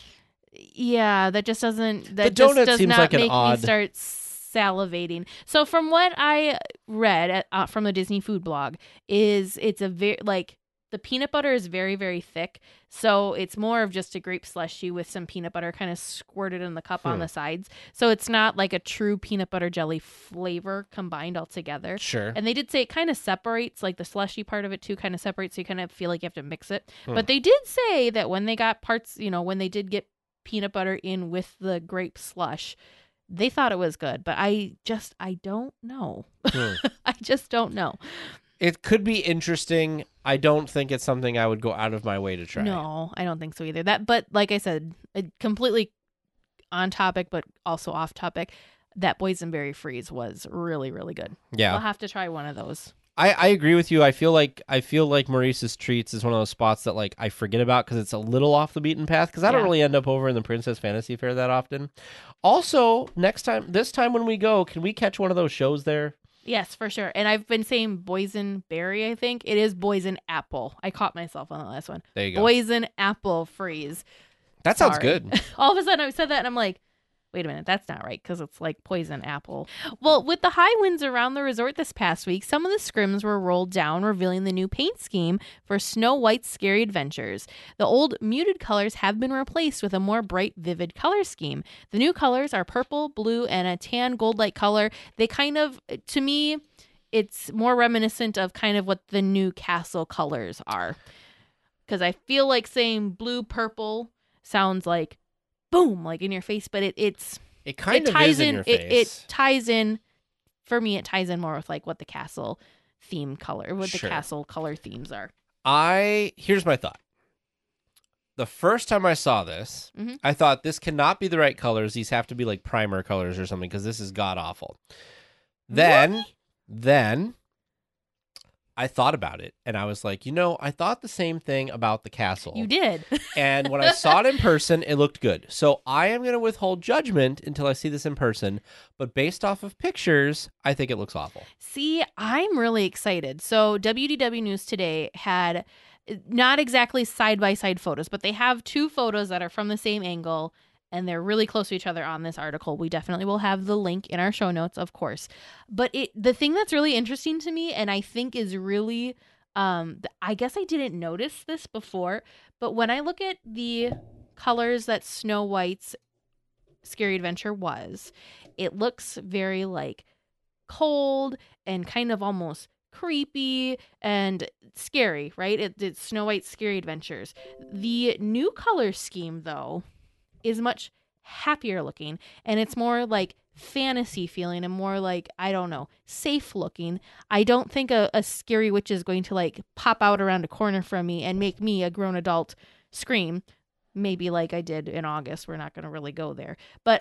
that just doesn't, that just does not like make me start salivating. So from what I read from the Disney food blog, it's a very, like, the peanut butter is very, very thick. So it's more of just a grape slushy with some peanut butter kind of squirted in the cup on the sides. So it's not like a true peanut butter jelly flavor combined all together. Sure. And they did say it kind of separates, like the slushy part of it too kind of separates. So you kind of feel like you have to mix it. But they did say that when they got parts, when they did get peanut butter in with the grape slush, they thought it was good, but I don't know. I just don't know. It could be interesting. I don't think it's something I would go out of my way to try. No, I don't think so either. But like I said, completely on topic, but also off topic. That boysenberry freeze was really, really good. Yeah, I'll have to try one of those. I agree with you. I feel like Maurice's Treats is one of those spots that, like, I forget about because it's a little off the beaten path, because I don't really end up over in the Princess Fantasy Fair that often. Also, this time when we go, can we catch one of those shows there? Yes, for sure. And I've been saying boysenberry, I think. It is boysen apple. I caught myself on the last one. There you go. Boysen apple freeze. That sounds good. All of a sudden I said that and I'm like, wait a minute, that's not right, because it's like poison apple. Well, with the high winds around the resort this past week, some of the scrims were rolled down, revealing the new paint scheme for Snow White's Scary Adventures. The old muted colors have been replaced with a more bright, vivid color scheme. The new colors are purple, blue, and a tan gold-like color. They kind of, to me, it's more reminiscent of kind of what the new castle colors are. Because I feel like saying blue, purple sounds like boom, like in your face, but it kind of ties in your face. It ties in, for me, it ties in more with like what the castle theme color, what the castle color themes are. Here's my thought. The first time I saw this, I thought this cannot be the right colors. These have to be like primer colors or something, because this is god awful. Then I thought about it, and I was like, I thought the same thing about the castle. You did. And when I saw it in person, it looked good. So I am going to withhold judgment until I see this in person. But based off of pictures, I think it looks awful. See, I'm really excited. So WDW News Today had not exactly side-by-side photos, but they have two photos that are from the same angle, and they're really close to each other on this article. We definitely will have the link in our show notes, of course. But the thing that's really interesting to me, and I think is really, I guess I didn't notice this before, but when I look at the colors that Snow White's Scary Adventure was, it looks very like cold and kind of almost creepy and scary, right? It's Snow White's Scary Adventures. The new color scheme, though, is much happier looking, and it's more like fantasy feeling and more like, I don't know, safe looking. I don't think a scary witch is going to like pop out around a corner from me and make me, a grown adult, scream. Maybe like I did in August. We're not going to really go there, but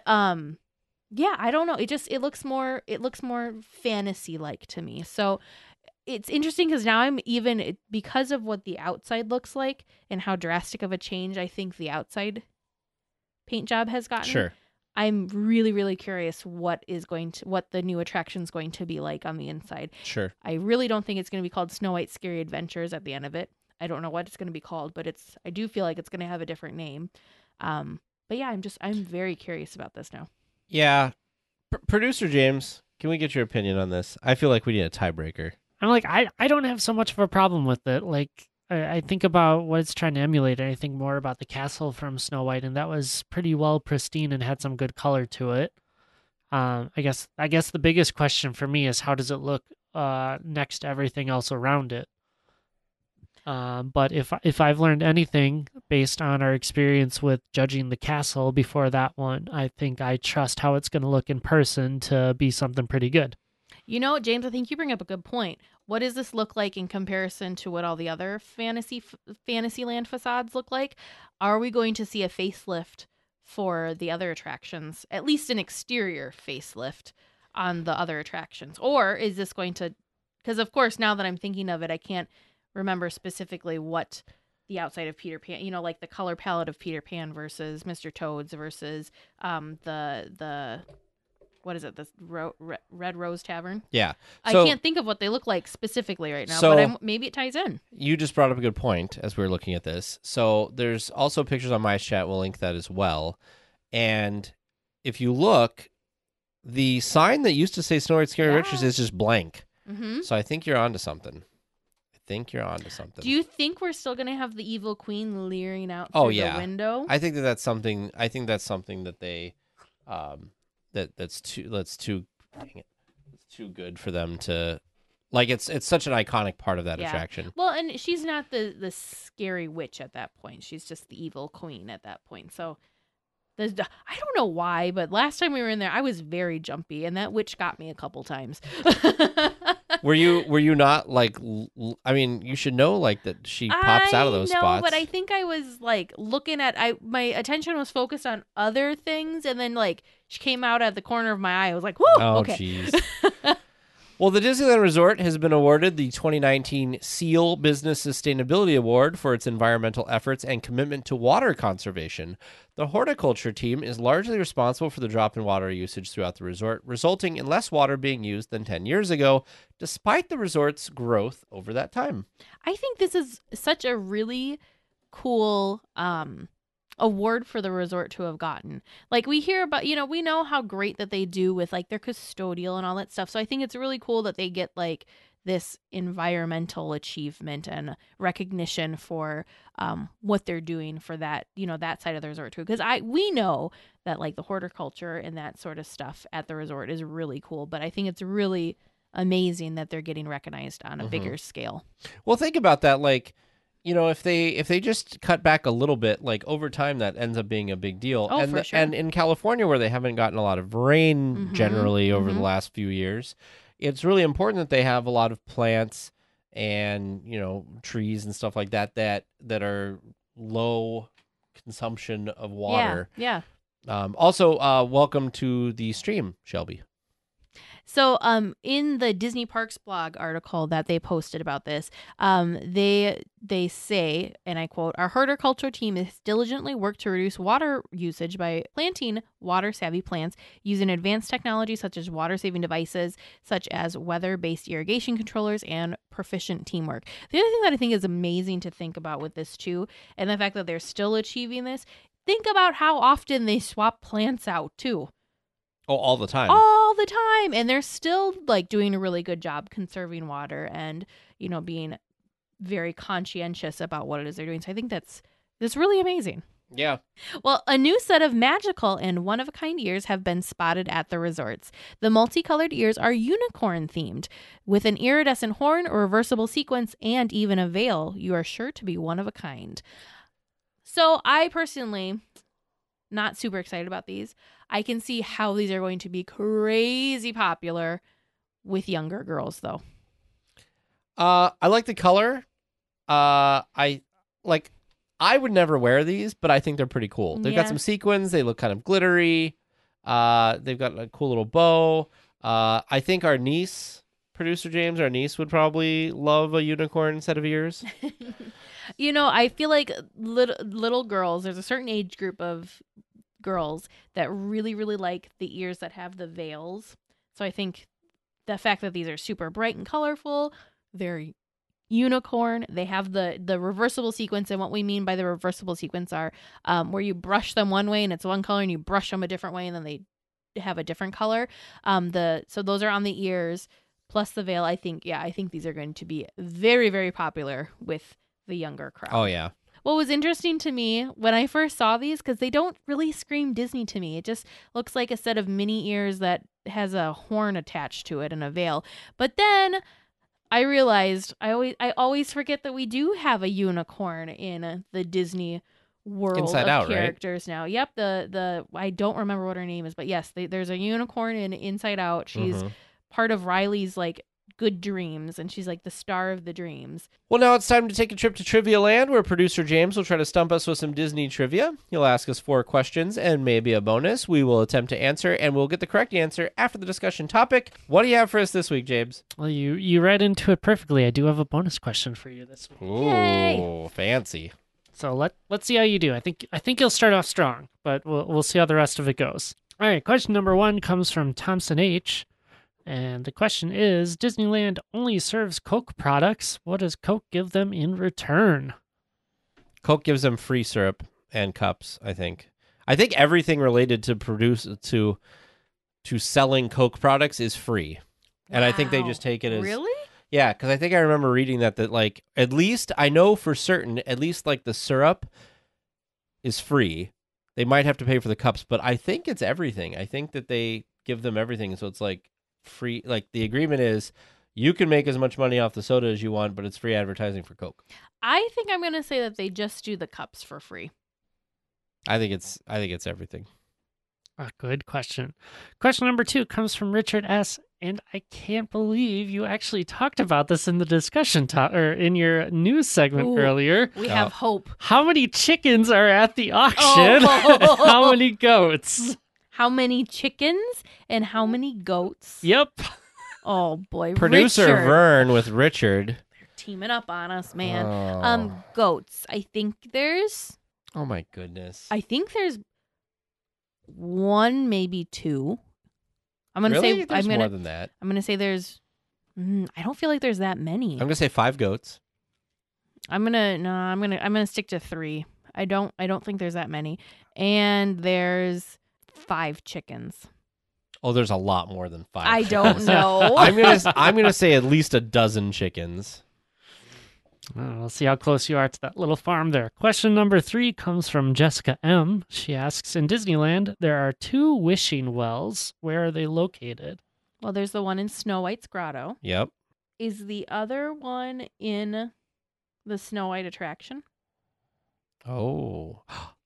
I don't know. It looks more fantasy like to me. So it's interesting because now because of what the outside looks like and how drastic of a change I think the outside paint job has gotten. Sure. I'm really, really curious what the new attraction is going to be like on the inside. Sure. I really don't think it's going to be called Snow White's Scary Adventures at the end of it. I don't know what it's going to be called, but I do feel like it's going to have a different name. But yeah, I'm very curious about this now. Yeah. Producer James, can we get your opinion on this? I feel like we need a tiebreaker. I'm like, I don't have so much of a problem with it. Like, I think about what it's trying to emulate, and I think more about the castle from Snow White, and that was pretty well pristine and had some good color to it. I guess the biggest question for me is, how does it look next to everything else around it? But if I've learned anything based on our experience with judging the castle before that one, I think I trust how it's going to look in person to be something pretty good. You know, James, I think you bring up a good point. What does this look like in comparison to what all the other Fantasyland facades look like? Are we going to see a facelift for the other attractions? At least an exterior facelift on the other attractions? Or is this going to... Because, of course, now that I'm thinking of it, I can't remember specifically what the outside of Peter Pan, like the color palette of Peter Pan versus Mr. Toad's versus the what is it? The Red Rose Tavern? Yeah. So, I can't think of what they look like specifically right now, but maybe it ties in. You just brought up a good point as we were looking at this. So there's also pictures on my chat. We'll link that as well. And if you look, the sign that used to say Snow White Scary Adventures is just blank. Mm-hmm. So I think you're onto something. Do you think we're still going to have the evil queen leering out through the window? I think that's something. I think that's something that they, that's too good for them to, like. It's such an iconic part of that attraction. Well, and she's not the scary witch at that point. She's just the evil queen at that point. So, I don't know why, but last time we were in there, I was very jumpy, and that witch got me a couple times. Were you not like? I mean, you should know like that she pops out of those spots. But I think I was like looking at. My attention was focused on other things, and then like she came out at the corner of my eye. I was like, "Whoa!" Oh, okay. Jeez. Well, the Disneyland Resort has been awarded the 2019 SEAL Business Sustainability Award for its environmental efforts and commitment to water conservation. The horticulture team is largely responsible for the drop in water usage throughout the resort, resulting in less water being used than 10 years ago, despite the resort's growth over that time. I think this is such a really cool award for the resort to have gotten. Like we hear about, we know how great that they do with like their custodial and all that stuff. So I think it's really cool that they get like this environmental achievement and recognition for what they're doing for that, that side of the resort too. Because we know that like the horticulture and that sort of stuff at the resort is really cool, but I think it's really amazing that they're getting recognized on a bigger scale. Well, think about that, like, if they just cut back a little bit, like over time, that ends up being a big deal. Oh, for sure. And in California, where they haven't gotten a lot of rain generally over the last few years, it's really important that they have a lot of plants and trees and stuff like that are low consumption of water. Yeah. Also, welcome to the stream, Shelby. So in the Disney Parks blog article that they posted about this, they say, and I quote, "Our horticulture team has diligently worked to reduce water usage by planting water-savvy plants using advanced technology such as water-saving devices, such as weather-based irrigation controllers and proficient teamwork." The other thing that I think is amazing to think about with this too, and the fact that they're still achieving this, think about how often they swap plants out too. Oh, all the time. All the time. And they're still like doing a really good job conserving water and, being very conscientious about what it is they're doing. So I think that's really amazing. Yeah. Well, a new set of magical and one-of-a-kind ears have been spotted at the resorts. The multicolored ears are unicorn themed. With an iridescent horn, a reversible sequence, and even a veil, you are sure to be one of a kind. So I personally... not super excited about these. I can see how these are going to be crazy popular with younger girls, though. I like the color. I would never wear these, but I think they're pretty cool. They've got some sequins. They look kind of glittery. They've got a cool little bow. I think our niece, producer James, would probably love a unicorn set of ears. I feel like little girls, there's a certain age group of girls that really, really like the ears that have the veils. So I think the fact that these are super bright and colorful, they're unicorn, they have the reversible sequence. And what we mean by the reversible sequence are where you brush them one way and it's one color and you brush them a different way and then they have a different color. So those are on the ears plus the veil. I think these are going to be very, very popular with the younger crowd. Oh, yeah. What was interesting to me when I first saw these, because they don't really scream Disney to me. It just looks like a set of mini ears that has a horn attached to it and a veil. But then I realized I always forget that we do have a unicorn in the Disney world Inside of Out, characters now. Yep, the I don't remember what her name is, but yes, there's a unicorn in Inside Out. She's part of Riley's like good dreams, and she's like the star of the dreams. Well, now it's time to take a trip to Trivia Land, where producer James will try to stump us with some Disney trivia. He'll ask us 4 questions and maybe a bonus. We will attempt to answer, and we'll get the correct answer after the discussion topic. What do you have for us this week, James? Well, you read into it perfectly. I do have a bonus question for you this week. Ooh, Yay. fancy. So let's see how you do. I think you'll start off strong, but we'll see how the rest of it goes. All right, question number 1 comes from Thompson H. And the question is, Disneyland only serves Coke products. What does Coke give them in return? Coke gives them free syrup and cups, I think. I think everything related to selling Coke products is free. And I think they just take it as... Really? Yeah, because I think I remember reading that like, at least, I know for certain, at least like the syrup is free. They might have to pay for the cups, but I think it's everything. I think that they give them everything, so it's like free. Like the agreement is, you can make as much money off the soda as you want, but it's free advertising for Coke. I think I'm going to say that they just do the cups for free. I think it's everything. A good question. Question number 2 comes from Richard S. And I can't believe you actually talked about this in the discussion or in your news segment earlier. We have hope. How many chickens are at the auction? Oh. How many goats? How many chickens and how many goats? Yep. Oh boy, Producer Richard. Vern with Richard. They're teaming up on us, man. Goats. I think there's Oh my goodness. 1, maybe 2. I'm gonna really? say There's more than that. I'm gonna say there's. I don't feel like there's that many. I'm gonna say 5 goats. I'm gonna stick to 3. I don't think there's that many. And there's 5 chickens. Oh, there's a lot more than 5. I don't know. I'm gonna say at least a dozen chickens. We'll see how close you are to that little farm there. Question number 3 comes from Jessica M. She asks, in Disneyland, there are 2 wishing wells. Where are they located? Well, there's the one in Snow White's grotto. Yep. Is the other one in the Snow White attraction? Oh,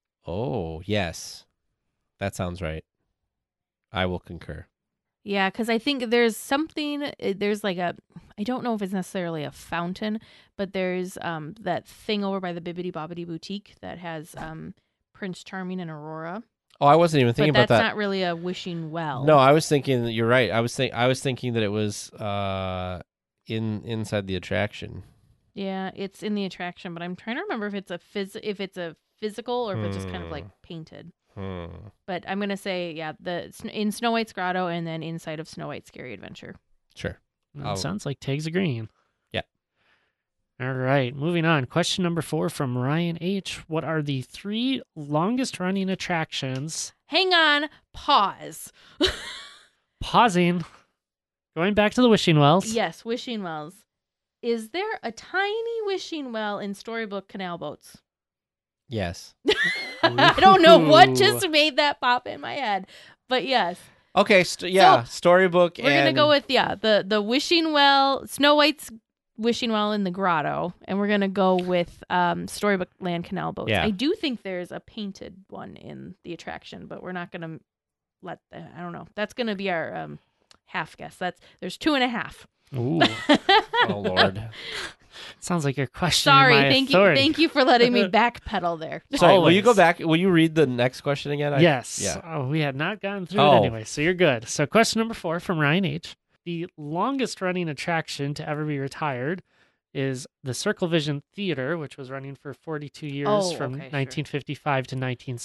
yes. That sounds right. I will concur. Yeah, because I think there's like I don't know if it's necessarily a fountain, but there's that thing over by the Bibbidi Bobbidi Boutique that has Prince Charming and Aurora. Oh, I wasn't even thinking about that. But that's not really a wishing well. No, I was thinking that you're right. I was thinking that it was inside the attraction. Yeah, it's in the attraction, but I'm trying to remember if it's a physical or if it's just kind of like painted. But I'm gonna say in Snow White's grotto and then inside of Snow White's Scary Adventure. Sure. Sounds like Tags agreeing. Yeah. All right, moving on. Question number 4 from Ryan H. What are the 3 longest running attractions? Hang on, pause. Pausing. Going back to the wishing wells. Yes, wishing wells. Is there a tiny wishing well in Storybook Canal Boats? Yes. I don't know what just made that pop in my head, but yes. Okay, Storybook. We're gonna go with the wishing well, Snow White's wishing well in the grotto, and we're gonna go with Storybook Land Canal Boats. Yeah. I do think there's a painted one in the attraction, but we're not gonna I don't know. That's gonna be our half guess. There's 2.5. Ooh. Oh Lord. Sounds like you're questioning Sorry, my authority. thank you for letting me backpedal there. Sorry, Always. will you go back? Will you read the next question again? Yes. Yeah. Oh, we had not gotten through it anyway, so you're good. So question number 4 from Ryan H. The longest running attraction to ever be retired is the Circle Vision Theater, which was running for 42 years from 1955 to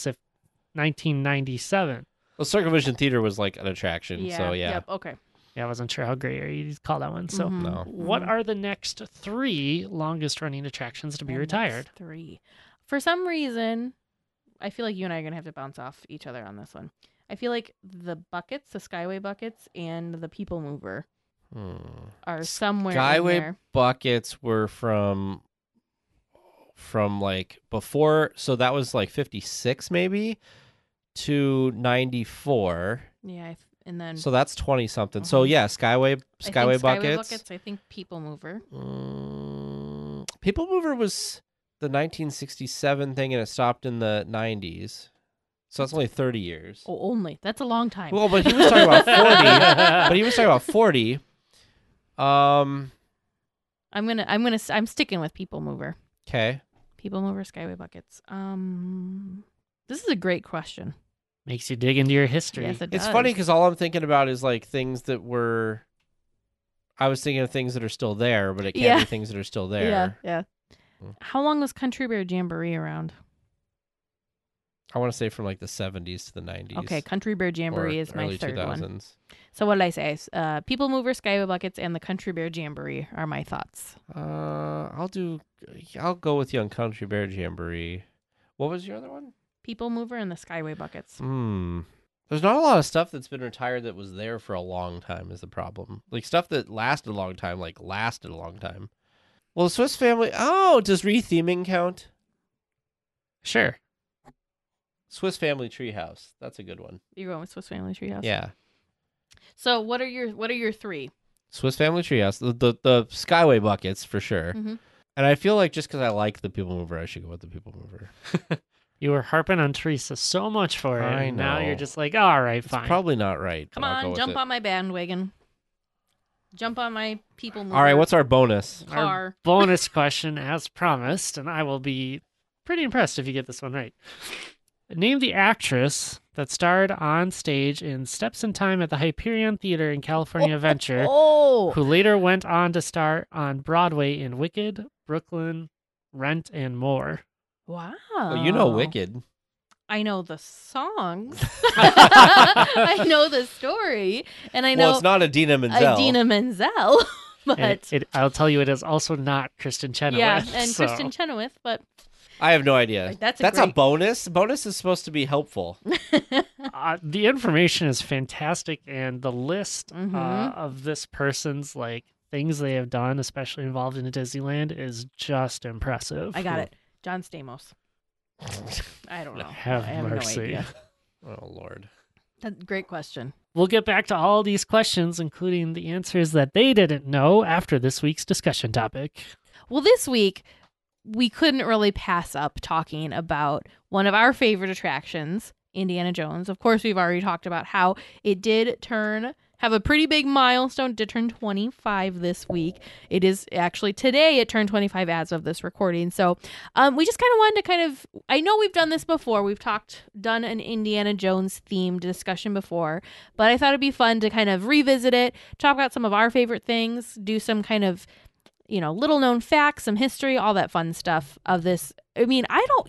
1997. Well, Circle Vision Theater was like an attraction, so yeah. Yep, okay. Yeah, I wasn't sure how gray area you'd call that one. So, No. What are the next 3 longest running attractions to be retired? 3. For some reason, I feel like you and I are going to have to bounce off each other on this one. I feel like the buckets, the Skyway buckets, and the People Mover are somewhere in Skyway there. buckets were from like before, so that was like 56 maybe to 94. Yeah, and then So that's 20 something. So yeah, Skyway buckets. I think People Mover. People Mover was the 1967 thing, and it stopped in the 90s. So that's only 30 years. Oh, only. That's a long time. Well, but he was talking about 40. I'm sticking with People Mover. Okay. People Mover, Skyway buckets. This is a great question. Makes you dig into your history. Yes, it does. It's funny because all I'm thinking about is like things that were. I was thinking of things that are still there, but it can't be things that are still there. Yeah. How long was Country Bear Jamboree around? I want to say from like the 70s to the 90s. Okay, Country Bear Jamboree is my third 2000s. one. So what did I say? People Mover, Skyway buckets, and the Country Bear Jamboree are my thoughts. I'll go with you on Country Bear Jamboree. What was your other one? People Mover and the Skyway buckets. There's not a lot of stuff that's been retired that was there for a long time is the problem. Like stuff that lasted a long time, Well, the Swiss Family. Oh, does retheming count? Sure. Swiss Family Treehouse. That's a good one. You're going with Swiss Family Treehouse? Yeah. So what are your three? Swiss Family Treehouse. The Skyway buckets for sure. Mm-hmm. And I feel like just because I like the People Mover, I should go with the People Mover. You were harping on Teresa so much for it. I and now know. you're just like, all right, fine. It's probably not right. Come on, jump on my bandwagon. Jump on my People Mover. All right, what's our bonus? Car. Our bonus question, as promised, and I will be pretty impressed if you get this one right. Name the actress that starred on stage in Steps in Time at the Hyperion Theater in California Adventure, who later went on to star on Broadway in Wicked, Brooklyn, Rent, and more. Wow. Well, you know Wicked. I know the songs. I know the story. And I know... Well, it's not Idina Menzel. Idina Menzel. But... I'll tell you, it is also not Kristen Chenoweth. Yeah, and Kristen Chenoweth, but... I have no idea. That's a bonus. Bonus is supposed to be helpful. The information is fantastic, and the list of this person's like things they have done, especially involved in Disneyland, is just impressive. I got it. John Stamos. I don't know. Have I have mercy. no idea. Oh, Lord. That's a great question. We'll get back to all these questions, including the answers that they didn't know, after this week's discussion topic. Well, this week, we couldn't really pass up talking about one of our favorite attractions, Indiana Jones. Of course, we've already talked about how it did have a pretty big milestone. It did turn 25 this week. It is actually today it turned 25 as of this recording. So we just kind of wanted to I know we've done this before. We've done an Indiana Jones themed discussion before, but I thought it'd be fun to kind of revisit it, talk about some of our favorite things, do some kind of little known facts, some history, all that fun stuff of this. I mean,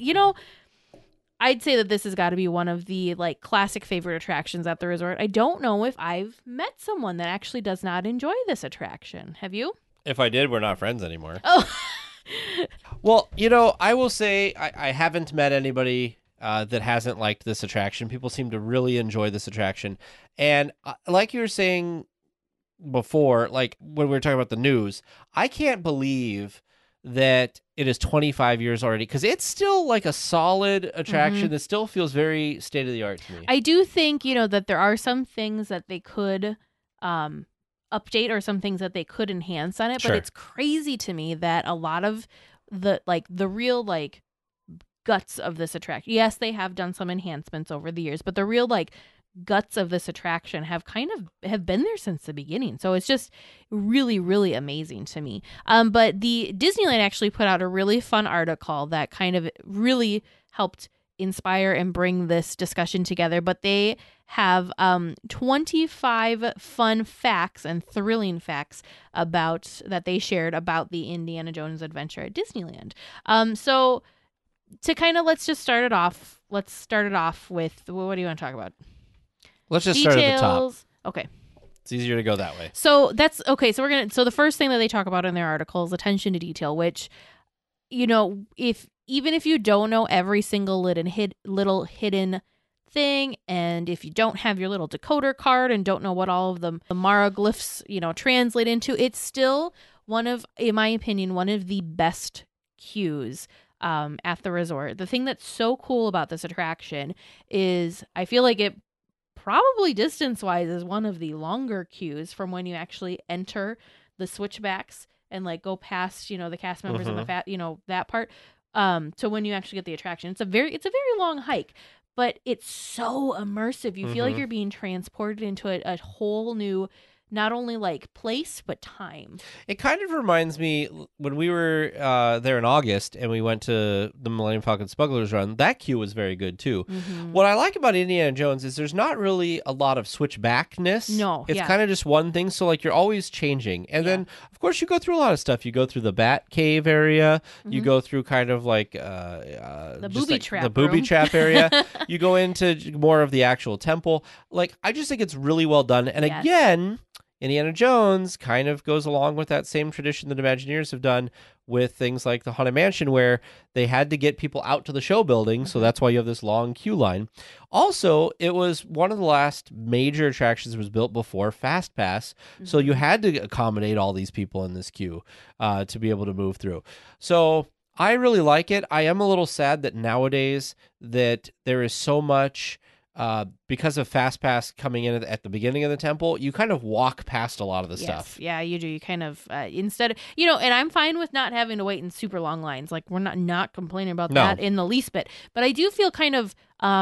I'd say that this has got to be one of the classic favorite attractions at the resort. I don't know if I've met someone that actually does not enjoy this attraction. Have you? If I did, we're not friends anymore. Oh. Well, I will say I haven't met anybody that hasn't liked this attraction. People seem to really enjoy this attraction. And like you were saying before, like when we were talking about the news, I can't believe that it is 25 years already, because it's still like a solid attraction that still feels very state of the art to me. I do think that there are some things that they could update or some things that they could enhance on it, but it's crazy to me that a lot of the real guts of this attraction, yes, they have done some enhancements over the years, but the real guts of this attraction have been there since the beginning. So it's just really, really amazing to me. But the Disneyland actually put out a really fun article that kind of really helped inspire and bring this discussion together. But they have 25 fun facts and thrilling facts that they shared about the Indiana Jones adventure at Disneyland. So to kind of let's start it off with, what do you want to talk about? Let's just start at the top. Okay. It's easier to go that way. So that's okay. So the first thing that they talk about in their article is attention to detail, which, even if you don't know every single little hidden thing, and if you don't have your little decoder card and don't know what all of the maraglyphs, translate into, it's still in my opinion, one of the best queues at the resort. The thing that's so cool about this attraction is I feel like it probably distance-wise is one of the longer queues from when you actually enter the switchbacks and like go past, the cast members and the that part. So when you actually get the attraction, it's a very long hike, but it's so immersive. You feel like you're being transported into a whole new, not only like place, but time. It kind of reminds me when we were there in August and we went to the Millennium Falcon Smugglers Run, that queue was very good too. What I like about Indiana Jones is there's not really a lot of switchbackness. No, it's kind of just one thing. So like you're always changing. And then of course you go through a lot of stuff. You go through the Bat Cave area. You go through kind of like the booby trap the booby trap area. You go into more of the actual temple. Like I just think it's really well done. And again, Indiana Jones kind of goes along with that same tradition that Imagineers have done with things like the Haunted Mansion, where they had to get people out to the show building, so that's why you have this long queue line. Also, it was one of the last major attractions that was built before Fast Pass, so you had to accommodate all these people in this queue to be able to move through. So I really like it. I am a little sad that nowadays that there is so much... because of Fast Pass coming in at the beginning of the temple, you kind of walk past a lot of the stuff. Yeah, you do. You kind of, instead of, and I'm fine with not having to wait in super long lines. Like, we're not complaining about that in the least bit. But I do feel kind of,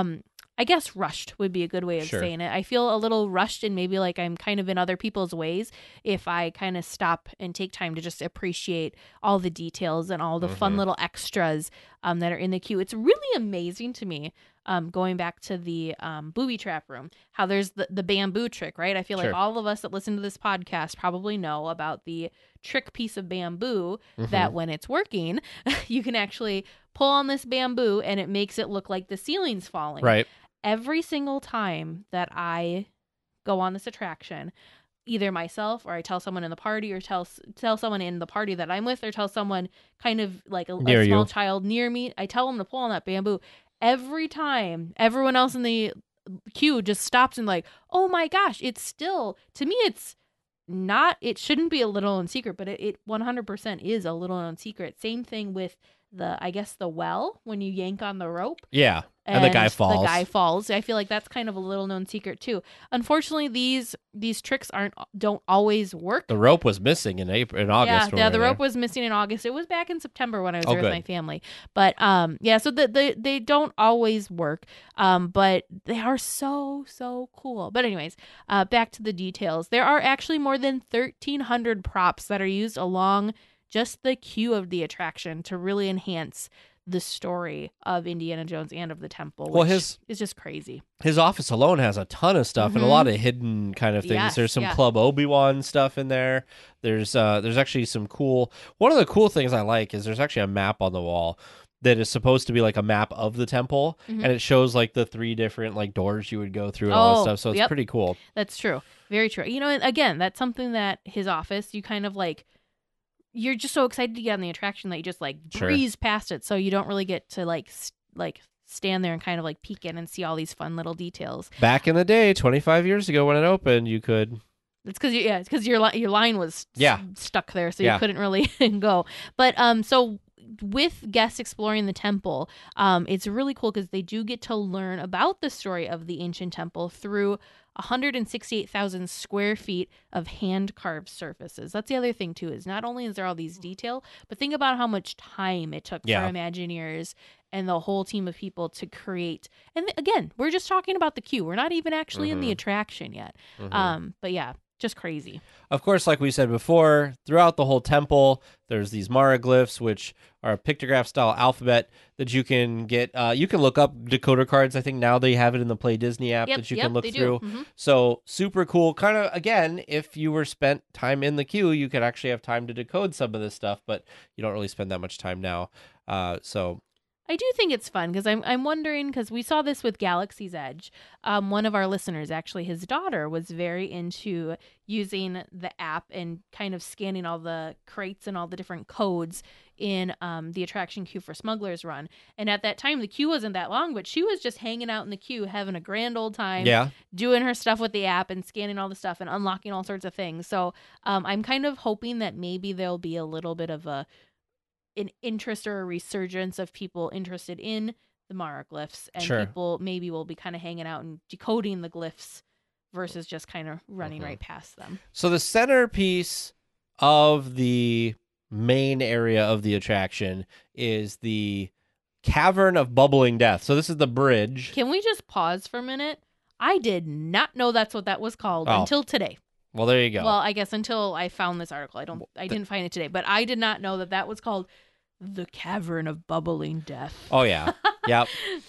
I guess rushed would be a good way of saying it. I feel a little rushed and maybe like I'm kind of in other people's ways if I kind of stop and take time to just appreciate all the details and all the fun little extras that are in the queue. It's really amazing to me, going back to the booby trap room, how there's the bamboo trick, right? I feel like all of us that listen to this podcast probably know about the trick piece of bamboo that when it's working, you can actually pull on this bamboo and it makes it look like the ceiling's falling. Right. Every single time that I go on this attraction, either myself or I tell someone in the party or tell someone in the party that I'm with or tell someone kind of like a small child near me, I tell them to pull on that bamboo. Every time, everyone else in the queue just stops and like, oh my gosh, it's still, to me, it's not, it shouldn't be a little known secret, but it 100% is a little known secret. Same thing with the well, when you yank on the rope. Yeah. And the guy falls. I feel like that's kind of a little known secret too. Unfortunately, these tricks don't always work. The rope was missing in August. Yeah, the rope was missing in August. It was back in September when I was there with my family. But so they don't always work. But they are so cool. But anyways, back to the details. There are actually more than 1,300 props that are used along just the queue of the attraction to really enhance the story of Indiana Jones and of the temple, which is just crazy. His office alone has a ton of stuff and a lot of hidden kind of things. Yes, There's some Club Obi-Wan stuff in there. There's actually some cool... One of the cool things I like is there's actually a map on the wall that is supposed to be like a map of the temple, and it shows like the 3 different like doors you would go through and all that stuff. So it's pretty cool. That's true. Very true. And again, that's something that his office, you kind of like... You're just so excited to get on the attraction that you just like breeze past it, so you don't really get to like stand there and kind of like peek in and see all these fun little details. Back in the day, 25 years ago when it opened, you could. It's because your line was stuck there, so you couldn't really go. But so with guests exploring the temple, it's really cool because they do get to learn about the story of the ancient temple through 168,000 square feet of hand-carved surfaces. That's the other thing, too, is not only is there all these detail, but think about how much time it took for Imagineers and the whole team of people to create. And again, we're just talking about the queue. We're not even actually in the attraction yet. But yeah, just crazy. Of course, like we said before, throughout the whole temple, there's these maraglyphs, which are a pictograph-style alphabet that you can get. You can look up decoder cards. I think now they have it in the Play Disney app that you can look through. So super cool. Kind of, again, if you were spent time in the queue, you could actually have time to decode some of this stuff, but you don't really spend that much time now. I do think it's fun because I'm wondering, because we saw this with Galaxy's Edge. One of our listeners, actually, his daughter was very into using the app and kind of scanning all the crates and all the different codes in the attraction queue for Smuggler's Run. And at that time, the queue wasn't that long, but she was just hanging out in the queue, having a grand old time, doing her stuff with the app and scanning all the stuff and unlocking all sorts of things. So I'm kind of hoping that maybe there'll be a little bit of an interest or a resurgence of people interested in the Mara glyphs, and Sure. people maybe will be kind of hanging out and decoding the glyphs versus just kind of running right past them. So the centerpiece of the main area of the attraction is the Cavern of Bubbling Death. So this is the bridge. Can we just pause for a minute? I did not know that's what that was called until today. Well, there you go. Well, I guess until I found this article. I didn't find it today, but I did not know that was called the Cavern of Bubbling Death. Oh, yeah. Yep.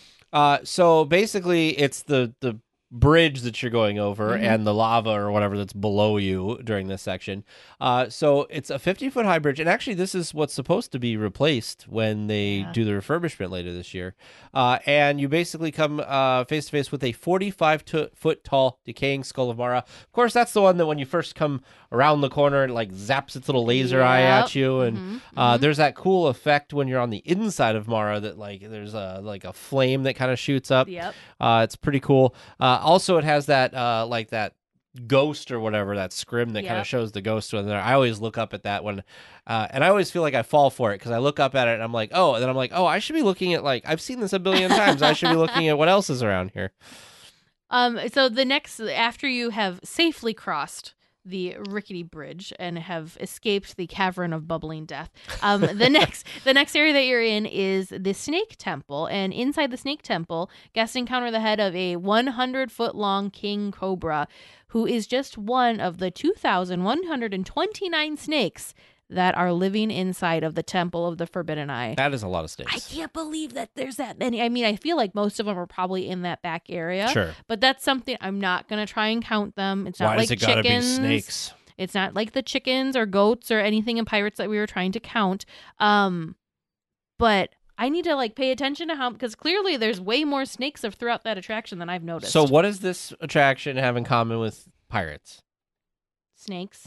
So basically, it's the bridge that you're going over and the lava or whatever that's below you during this section. So it's a 50-foot high bridge. And actually, this is what's supposed to be replaced when they do the refurbishment later this year. And you basically come face to face with a 45-foot tall decaying skull of Mara. Of course, that's the one that when you first come around the corner, it like zaps its little laser eye at you. And there's that cool effect when you're on the inside of Mara that like there's a flame that kind of shoots up. Yep. It's pretty cool. Also, it has that like that ghost or whatever, that scrim that kind of shows the ghost in there. I always look up at that one, and I always feel like I fall for it because I look up at it and I'm like, oh, and then I'm like, oh, I should be looking at like I've seen this a billion times. I should be looking at what else is around here. So the next, after you have safely crossed the rickety bridge and have escaped the Cavern of Bubbling Death, the next area that you're in is the Snake Temple, and inside the Snake Temple, guests encounter the head of a 100-foot-long king cobra, who is just one of the 2,129 snakes that are living inside of the Temple of the Forbidden Eye. That is a lot of snakes. I can't believe that there's that many. I mean, I feel like most of them are probably in that back area. Sure. But that's something I'm not going to try and count them. It's not Why like does it gotta be chickens. snakes? It's not like the chickens or goats or anything in Pirates that we were trying to count. But I need to like pay attention to how, because clearly there's way more snakes throughout that attraction than I've noticed. So what does this attraction have in common with Pirates? Snakes.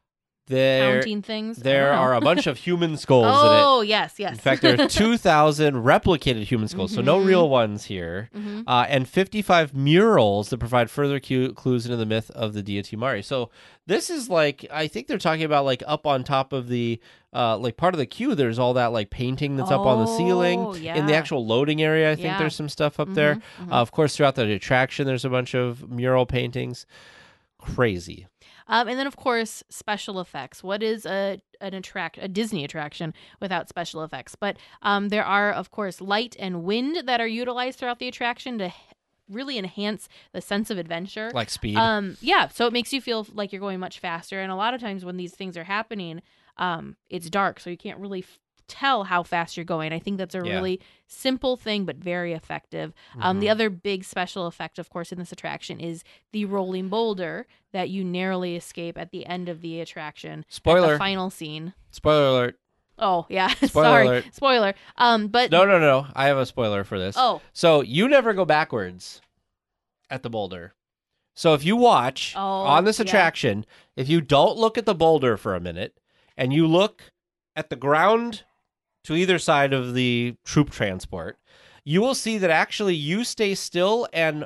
Counting things. There are a bunch of human skulls in it. Oh, yes. In fact, there are 2,000 replicated human skulls, so no real ones here, and 55 murals that provide further clues into the myth of the deity Mari. So this is like, I think they're talking about like up on top of the, like part of the queue, there's all that like painting that's up on the ceiling. Yeah. In the actual loading area, I think there's some stuff up there. Of course, throughout the attraction, there's a bunch of mural paintings. Crazy. And then, of course, special effects. What is a Disney attraction without special effects? But there are, of course, light and wind that are utilized throughout the attraction to really enhance the sense of adventure. Like speed. Yeah, so it makes you feel like you're going much faster. And a lot of times when these things are happening, it's dark, so you can't really tell how fast you're going. I think that's a really simple thing, but very effective. The other big special effect, of course, in this attraction is the rolling boulder that you narrowly escape at the end of the attraction. Spoiler. The final scene. Spoiler alert. Oh, yeah. Spoiler Sorry. alert. Spoiler. But No. I have a spoiler for this. Oh. So you never go backwards at the boulder. So if you watch on this attraction, if you don't look at the boulder for a minute and you look at the ground to either side of the troop transport, you will see that actually you stay still and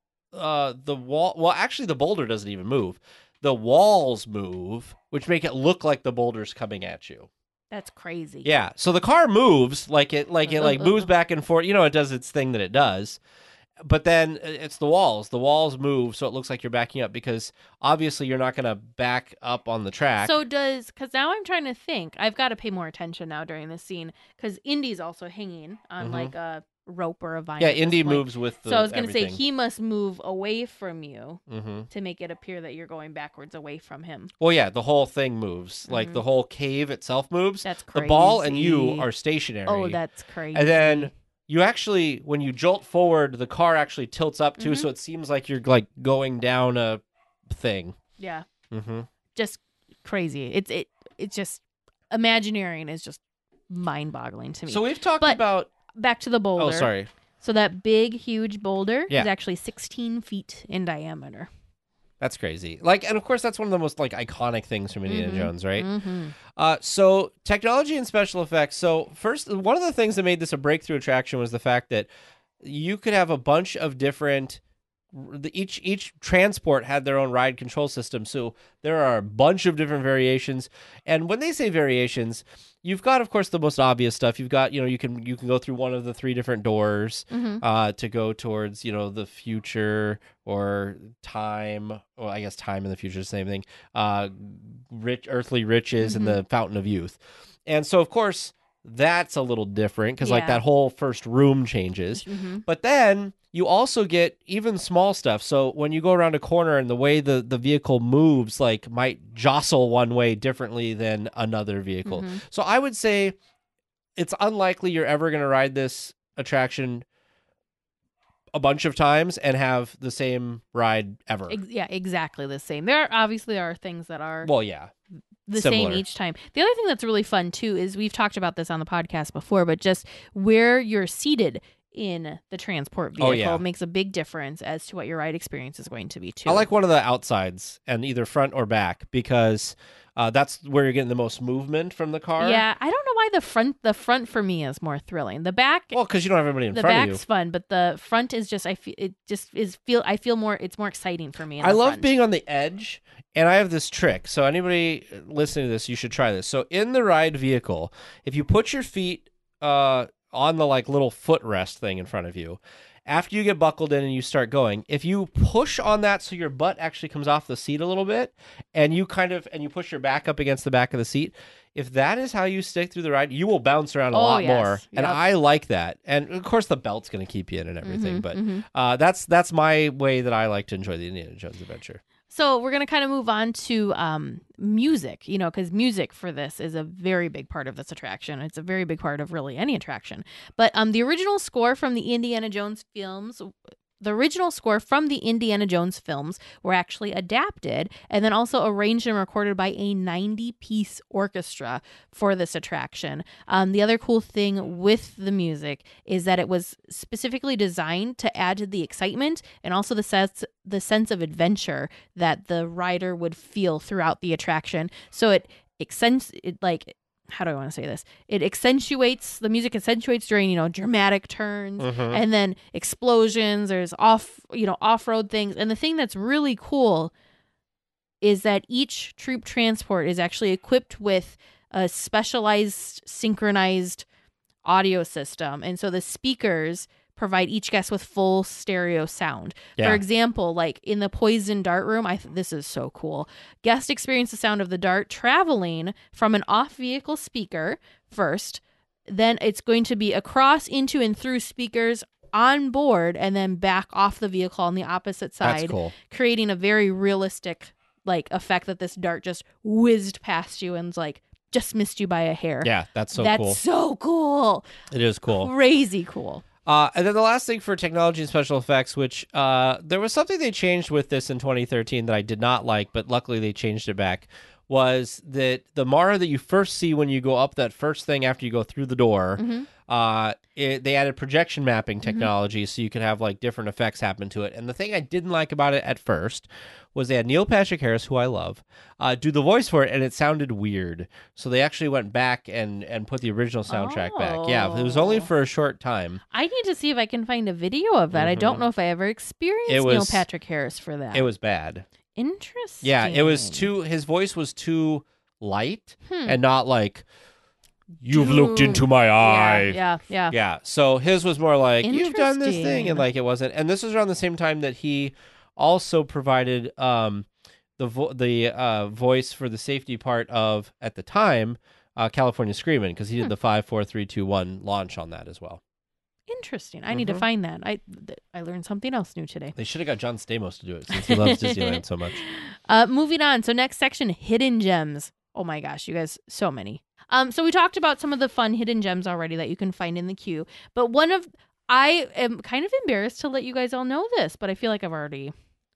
the wall, well, actually the boulder doesn't even move. The walls move, which make it look like the boulder's coming at you. That's crazy. Yeah. So the car moves like it moves back and forth. You know, it does its thing that it does. But then it's the walls. The walls move, so it looks like you're backing up because obviously you're not going to back up on the track. So because now I'm trying to think, I've got to pay more attention now during this scene because Indy's also hanging on like a rope or a vine. Yeah, Indy moves with the So I was going to say everything. he must move away from you to make it appear that you're going backwards away from him. Well, yeah, the whole thing moves. Like the whole cave itself moves. That's crazy. The ball and you are stationary. Oh, that's crazy. And then you actually, when you jolt forward, the car actually tilts up too, so it seems like you're like going down a thing. Yeah. Just crazy. It's just Imagineering is just mind-boggling to me. So we've talked about back to the boulder. Oh, sorry. So that big, huge boulder Yeah. is actually 16 feet in diameter. That's crazy. Like, and of course, that's one of the most like iconic things from Indiana Jones, right? So technology and special effects. So first, one of the things that made this a breakthrough attraction was the fact that you could have a bunch of different each transport had their own ride control system. So there are a bunch of different variations. And when they say variations, you've got, of course, the most obvious stuff. You've got, you can go through one of the 3 different doors to go towards, the future or time. Well, I guess time and the future is the same thing. Earthly riches and the fountain of youth. And so, of course, that's a little different because like that whole first room changes. But then you also get even small stuff. So when you go around a corner and the way the vehicle moves like might jostle one way differently than another vehicle. So I would say it's unlikely you're ever going to ride this attraction a bunch of times and have the same ride ever. Yeah, exactly the same. There are things that are the similar. Same each time. The other thing that's really fun too is we've talked about this on the podcast before, but just where you're seated in the transport vehicle makes a big difference as to what your ride experience is going to be too. I like one of the outsides and either front or back because that's where you're getting the most movement from the car. Yeah, I don't know why the front for me is more thrilling. The back, well, because you don't have everybody in front of you. The back's fun, but the front is just I feel more. It's more exciting for me. I love being on the edge, and I have this trick. So anybody listening to this, you should try this. So in the ride vehicle, if you put your feet on the like little footrest thing in front of you, after you get buckled in and you start going, if you push on that so your butt actually comes off the seat a little bit, and you push your back up against the back of the seat, if that is how you stick through the ride, you will bounce around a lot more. Yep. And I like that. And of course the belt's going to keep you in and everything, but that's my way that I like to enjoy the Indiana Jones Adventure. So we're going to kind of move on to music, because music for this is a very big part of this attraction. It's a very big part of really any attraction. But the original score from the Indiana Jones films were actually adapted and then also arranged and recorded by a 90-piece orchestra for this attraction. The other cool thing with the music is that it was specifically designed to add to the excitement and also the sense of adventure that the rider would feel throughout the attraction. So how do I want to say this? The music accentuates during, dramatic turns and then explosions. There's off-road things. And the thing that's really cool is that each troop transport is actually equipped with a specialized synchronized audio system. And so the speakers provide each guest with full stereo sound. Yeah. For example, like in the Poison Dart Room, this is so cool. Guests experience the sound of the dart traveling from an off-vehicle speaker first, then it's going to be across, into, and through speakers on board, and then back off the vehicle on the opposite side. That's cool. Creating a very realistic effect that this dart just whizzed past you and just missed you by a hair. Yeah, that's cool. That's so cool. It is cool. Crazy cool. And then the last thing for technology and special effects, which there was something they changed with this in 2013 that I did not like, but luckily they changed it back, was that the Mara that you first see when you go up that first thing after you go through the door, they added projection mapping technology so you could have different effects happen to it. And the thing I didn't like about it at first was they had Neil Patrick Harris, who I love, do the voice for it, and it sounded weird. So they actually went back and put the original soundtrack back. Yeah, it was only for a short time. I need to see if I can find a video of that. I don't know if I ever experienced Neil Patrick Harris for that. It was bad. Interesting. Yeah, it was his voice was too light and not like, you've looked into my eye. Yeah. So his was more like, you've done this thing, and it wasn't. And this was around the same time that he also provided the voice for the safety part of, at the time, California Screamin', because he did the 5, 4, 3, 2, 1 launch on that as well. Interesting. I need to find that. I learned something else new today. They should have got John Stamos to do it since he loves Disneyland so much. Moving on. So next section, hidden gems. Oh my gosh, you guys, so many. So we talked about some of the fun hidden gems already that you can find in the queue. But I am kind of embarrassed to let you guys all know this, but I feel like I've already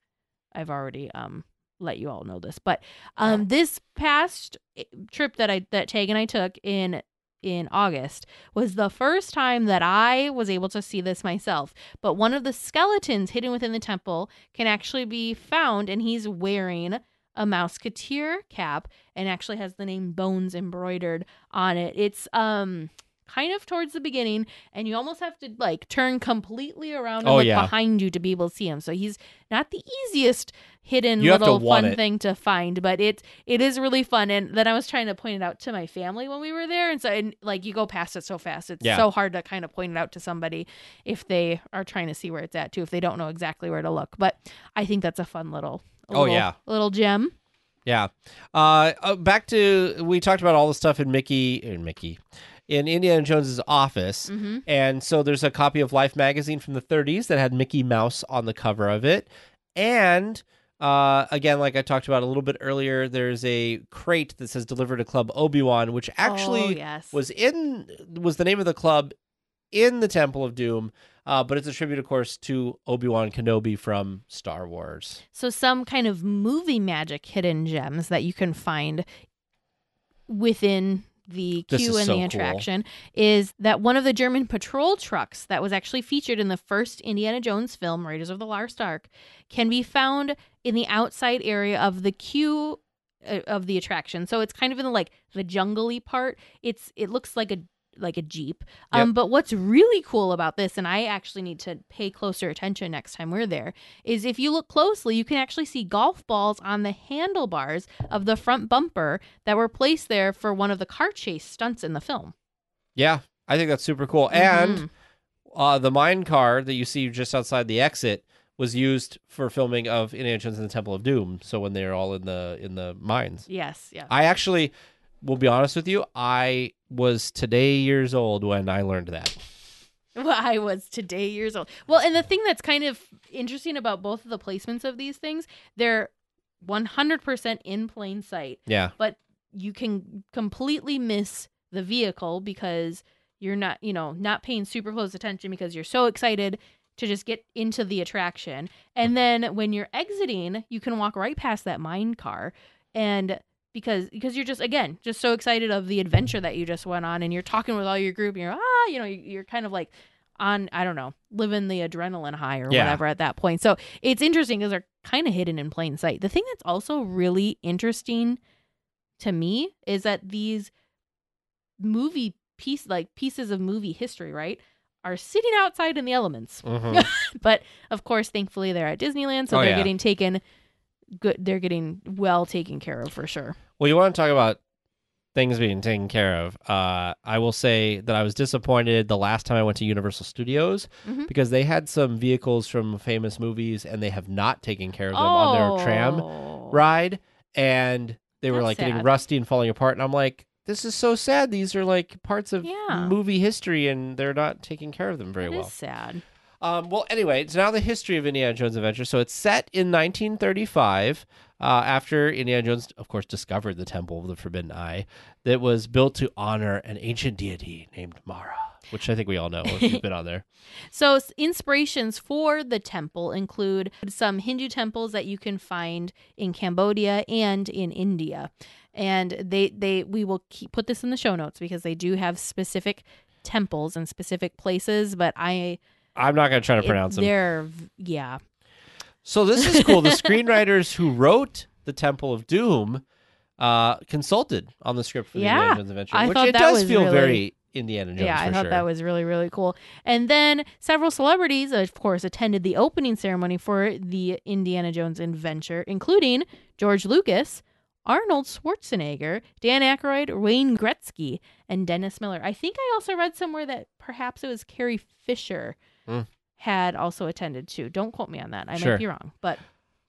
let you all know this. But this past trip that Tag and I took in August was the first time that I was able to see this myself. But one of the skeletons hidden within the temple can actually be found, and he's wearing a Mouseketeer cap and actually has the name Bones embroidered on it. It's kind of towards the beginning, and you almost have to like turn completely around and look behind you to be able to see him. So he's not the easiest hidden little fun thing to find, but it is really fun. And then I was trying to point it out to my family when we were there, and like you go past it so fast, it's so hard to kind of point it out to somebody if they are trying to see where it's at too, if they don't know exactly where to look. But I think that's a fun little gem. Yeah. Back to, we talked about all the stuff in Indiana Jones's office. Mm-hmm. And so there's a copy of Life magazine from the 30s that had Mickey Mouse on the cover of it. And again, like I talked about a little bit earlier, there's a crate that says delivered to Club Obi-Wan, which actually was the name of the club in the Temple of Doom. But it's a tribute, of course, to Obi-Wan Kenobi from Star Wars. So some kind of movie magic hidden gems that you can find within the queue and the attraction is that one of the German patrol trucks that was actually featured in the first Indiana Jones film, Raiders of the Lost Ark, can be found in the outside area of the queue of the attraction. So it's kind of in the jungle-y part. It looks like a Jeep. But what's really cool about this, and I actually need to pay closer attention next time we're there, is if you look closely, you can actually see golf balls on the handlebars of the front bumper that were placed there for one of the car chase stunts in the film. Yeah, I think that's super cool. Mm-hmm. And the mine car that you see just outside the exit was used for filming of Indiana Jones and the Temple of Doom. So when they're all in the mines. Yes, yeah. I actually will be honest with you, I was today years old when I learned that. Well, I was today years old. Well, and the thing that's kind of interesting about both of the placements of these things, they're 100% in plain sight. Yeah. But you can completely miss the vehicle because you're not paying super close attention because you're so excited to just get into the attraction. And then when you're exiting, you can walk right past that mine car, and because you're just so excited of the adventure that you just went on, and you're talking with all your group, and you're kind of like on, I don't know, living the adrenaline high or whatever at that point. So it's interesting because they're kind of hidden in plain sight. The thing that's also really interesting to me is that these pieces of movie history, right, are sitting outside in the elements. Mm-hmm. But of course, thankfully, they're at Disneyland, so they're getting taken. Good, they're getting well taken care of for sure. Well, you want to talk about things being taken care of. I will say that I was disappointed the last time I went to Universal Studios because they had some vehicles from famous movies and they have not taken care of them on their tram ride, and they were getting rusty and falling apart. And I'm like, this is so sad. These are like parts of movie history, and they're not taking care of them very well. It is sad. Well, anyway, it's now the history of Indiana Jones Adventure. So it's set in 1935, after Indiana Jones, of course, discovered the Temple of the Forbidden Eye that was built to honor an ancient deity named Mara, which I think we all know if you've been on there. So inspirations for the temple include some Hindu temples that you can find in Cambodia and in India. And we will put this in the show notes because they do have specific temples and specific places, but I'm not going to try to pronounce them. So this is cool. The screenwriters who wrote The Temple of Doom consulted on the script for the Indiana Jones Adventure, it does feel very Indiana Jones. Yeah, I thought that was really, really cool. And then several celebrities, of course, attended the opening ceremony for the Indiana Jones Adventure, including George Lucas, Arnold Schwarzenegger, Dan Aykroyd, Wayne Gretzky, and Dennis Miller. I think I also read somewhere that perhaps it was Carrie Fisher had also attended too. Don't quote me on that. I might be wrong, but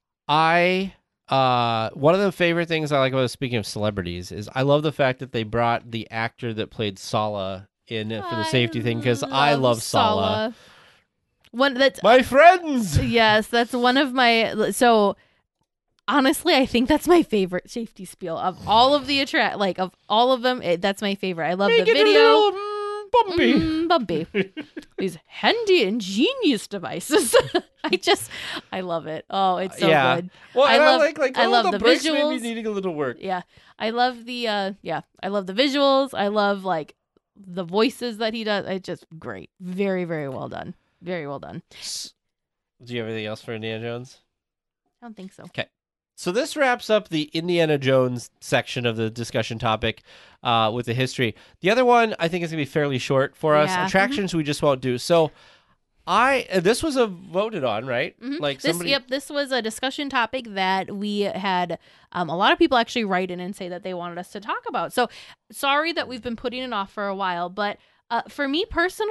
one of the favorite things I like about, speaking of celebrities, is I love the fact that they brought the actor that played Sala in for the safety thing, because I love Sala. That's my friends. Yes, that's one of my. So honestly, I think that's my favorite safety spiel of all of the of all of them. That's my favorite. I love the video. Bumpy. These handy, ingenious devices. I love it. Oh, it's so good. Well, I love the visuals. Maybe needing a little work. Yeah, I love the I love the visuals. I love the voices that he does. It's just great. Very, very well done. Very well done. Do you have anything else for Indiana Jones? I don't think so. Okay. So this wraps up the Indiana Jones section of the discussion topic with the history. The other one I think is going to be fairly short for us. Yeah. Attractions we just won't do. So this was voted on, right? Mm-hmm. Like somebody. This was a discussion topic that we had a lot of people actually write in and say that they wanted us to talk about. So sorry that we've been putting it off for a while, but for me personally,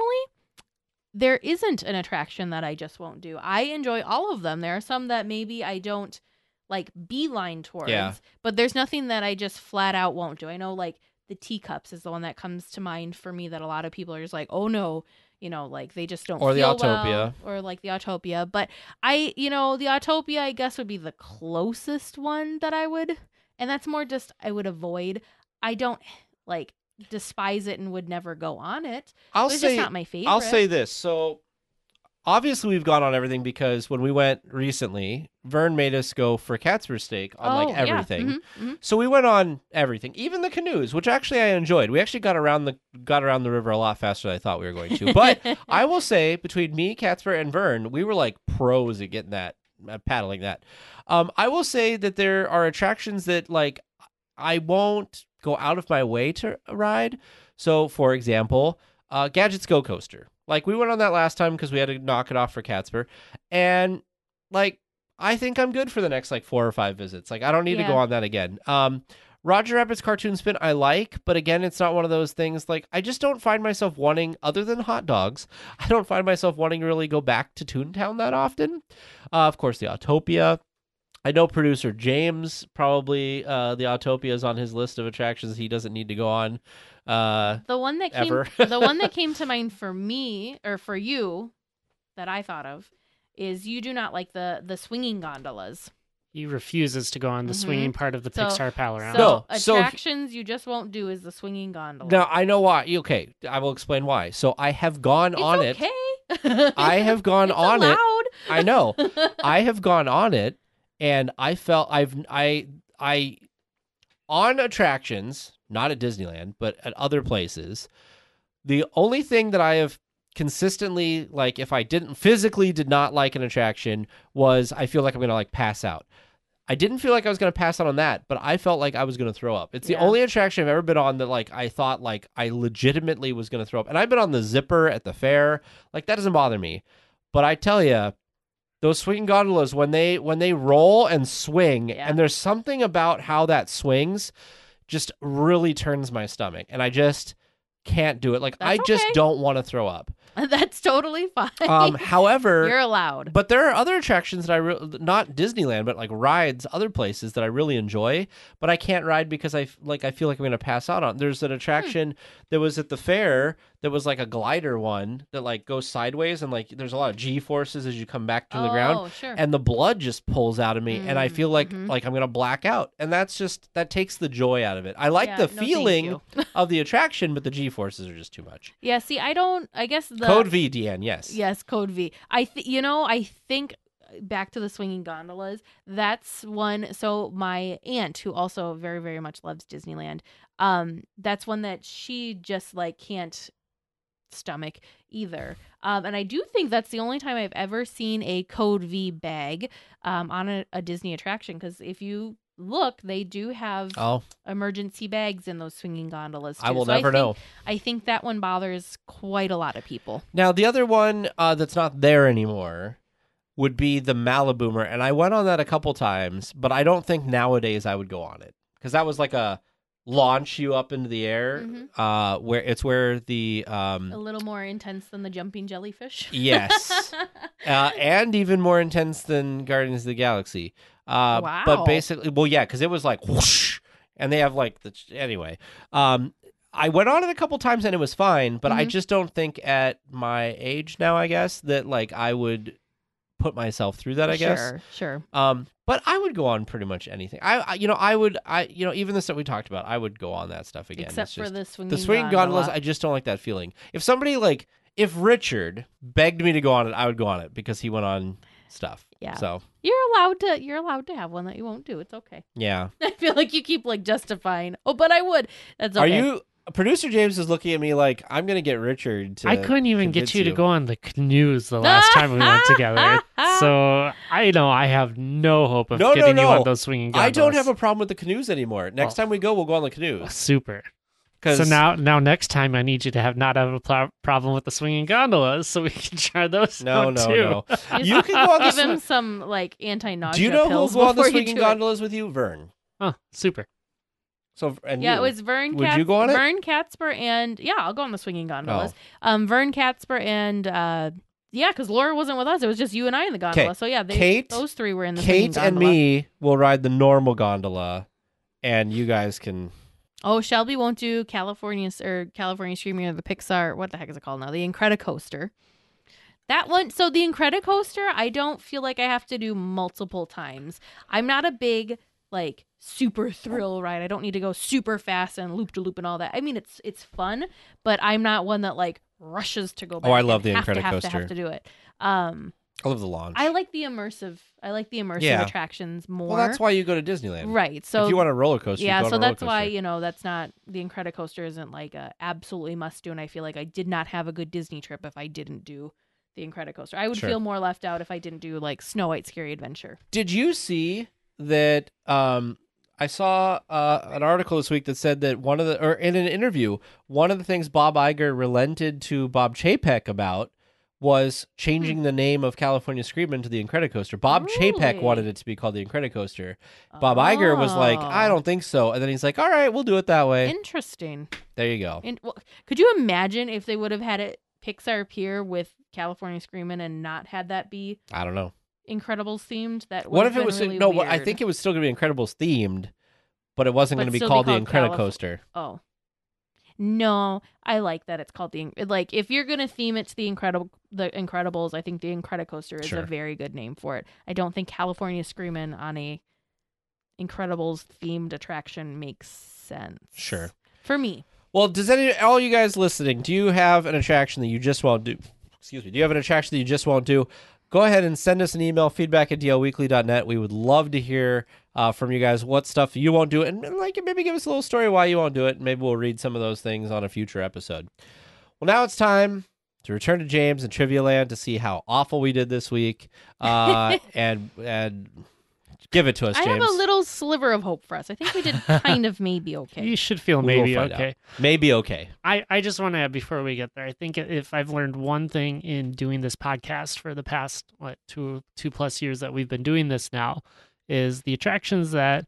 there isn't an attraction that I just won't do. I enjoy all of them. There are some that maybe I don't like beeline towards, but there's nothing that I just flat out won't do. I know like the teacups is the one that comes to mind for me that a lot of people are just like, oh no, like they just don't or feel the Autopia. well, or like the Autopia. But the Autopia I guess would be the closest one that I would, and that's more just I would avoid. I don't like despise it and would never go on it. It's just not my favorite. I'll say this. So obviously we've gone on everything because when we went recently, Vern made us go for Catsburg steak on everything. Yeah. Mm-hmm. So we went on everything, even the canoes, which actually I enjoyed. We actually got around the river a lot faster than I thought we were going to. But I will say between me, Catsburg, and Vern, we were like pros at getting that, paddling that. I will say that there are attractions that like I won't go out of my way to ride. So, for example, Gadget's Go Coaster. Like, we went on that last time because we had to knock it off for Catsburg. And, like, I think I'm good for the next, like, 4 or 5 visits. Like, I don't need to go on that again. Roger Rabbit's Cartoon Spin I like, but again, it's not one of those things, like, I just don't find myself wanting, other than hot dogs, I don't find myself wanting to really go back to Toontown that often. Of course, the Autopia. I know producer James probably the Autopia is on his list of attractions he doesn't need to go on. The one that came to mind for me or for you that I thought of is you do not like the swinging gondolas. He refuses to go on the swinging part of the Pixar Pal Around. So attractions you just won't do is the swinging gondola. Now I know why. Okay, I will explain why. So I have gone on it. I have gone on it. I know. I have gone on it. And I felt I on attractions, not at Disneyland, but at other places, the only thing that I have consistently, like, if I physically did not like an attraction, was I feel like I'm going to, like, pass out. I didn't feel like I was going to pass out on that, but I felt like I was going to throw up. It's the only attraction I've ever been on that, like, I thought, like, I legitimately was going to throw up. And I've been on the Zipper at the fair. Like, that doesn't bother me. But I tell you, those swinging gondolas, when they roll and swing, and there's something about how that swings just really turns my stomach. And I just can't do it. Like, I just don't want to throw up. That's totally fine. However, you're allowed. But there are other attractions that not Disneyland, but like rides, other places that I really enjoy, but I can't ride because I feel like I'm going to pass out on. There's an attraction that was at the fair that was like a glider one that like goes sideways and like there's a lot of G forces as you come back to the ground, and the blood just pulls out of me, and I feel like I'm going to black out, and that takes the joy out of it. I like the feeling of the attraction, but the G forces are just too much. Yeah, see, I guess Code V, Deanne, yes. Yes, Code V. I think back to the swinging gondolas, that's one. So my aunt, who also very, very much loves Disneyland, that's one that she just like can't stomach either. And I do think that's the only time I've ever seen a Code V bag on a Disney attraction, because if you look, they do have emergency bags in those swinging gondolas too. I will never know. I think that one bothers quite a lot of people. Now, the other one that's not there anymore would be the Maliboomer, and I went on that a couple times, but I don't think nowadays I would go on it, because that was like a launch you up into the air, where the a little more intense than the jumping jellyfish. Yes, and even more intense than Guardians of the Galaxy. Wow. But basically, well, yeah, because it was like whoosh, and they have like anyway. I went on it a couple times and it was fine, but I just don't think at my age now, I guess, that like I would put myself through that, I guess. Sure. But I would go on pretty much anything. I would even the stuff we talked about, I would go on that stuff again. Except for the swinging gondolas, I just don't like that feeling. If Richard begged me to go on it, I would go on it because he went on stuff. Yeah. So you're allowed to have one that you won't do. It's okay. Yeah. I feel like you keep like justifying. Oh, but I would. That's okay. Producer James is looking at me like I'm going to get Richard to I couldn't even get convince you to go on the canoes the last time we went together. So I know I have no hope of getting you on those swinging gondolas. I don't have a problem with the canoes anymore. Next time we go, we'll go on the canoes. Super. So now next time I need you to not have a problem with the swinging gondolas, so we can try those. No. You can go on give him some like anti-nausea. Do you know pills who'll go on the swinging do gondolas with you? Vern. Oh, super. So and yeah, you. It was Vern. Would you go on it? Vern Katzber and I'll go on the swinging gondolas. Vern Katzber and because Laura wasn't with us. It was just you and I in the gondola. So yeah, those three were in the swinging gondola. Kate and me will ride the normal gondola, and you guys can. Oh, Shelby won't do California Streaming or the Pixar. What the heck is it called now? The Incredicoaster. That one. So the Incredicoaster, I don't feel like I have to do multiple times. I'm not a big like super thrill ride. I don't need to go super fast and loop to loop and all that. I mean, it's fun, but I'm not one that like rushes to go back. Oh, I love the Incredicoaster. Have to do it. I love the launch. I like the immersive attractions more. Well, that's why you go to Disneyland, right? So if you want a roller coaster, yeah. You go So on a roller that's coaster. why that's not the Incredicoaster isn't like a absolutely must do, and I feel like I did not have a good Disney trip if I didn't do the Incredicoaster. I would feel more left out if I didn't do like Snow White Scary Adventure. Did you see that? I saw an article this week that said that in an interview, one of the things Bob Iger relented to Bob Chapek about was changing the name of California Screamin' to the Incredicoaster. Bob Chapek wanted it to be called the Incredicoaster. Bob Iger was like, I don't think so. And then he's like, all right, we'll do it that way. Interesting. There you go. Could you imagine if they would have had it Pixar Pier with California Screamin' and not had that be? I don't know. Incredibles themed. What if it was really no? weird. I think it was still going to be Incredibles themed, but it wasn't going to be called the Incredicoaster. Oh, no, I like that it's called if you're going to theme it to the Incredibles, I think the Incredicoaster is a very good name for it. I don't think California Screamin' on a Incredibles themed attraction makes sense. Sure, for me. Well, does all you guys listening? Do you have an attraction that you just won't do? Excuse me. Do you have an attraction that you just won't do? Go ahead and send us an email, feedback@dlweekly.net. We would love to hear from you guys what stuff you won't do, and maybe give us a little story why you won't do it. Maybe we'll read some of those things on a future episode. Well, now it's time to return to James and Trivia Land to see how awful we did this week, and give it to us, James. I have a little sliver of hope for us. I think we did kind of maybe okay. You should feel maybe okay. Maybe okay. I just want to add before we get there, I think if I've learned one thing in doing this podcast for the past, 2+ years that we've been doing this now, is the attractions that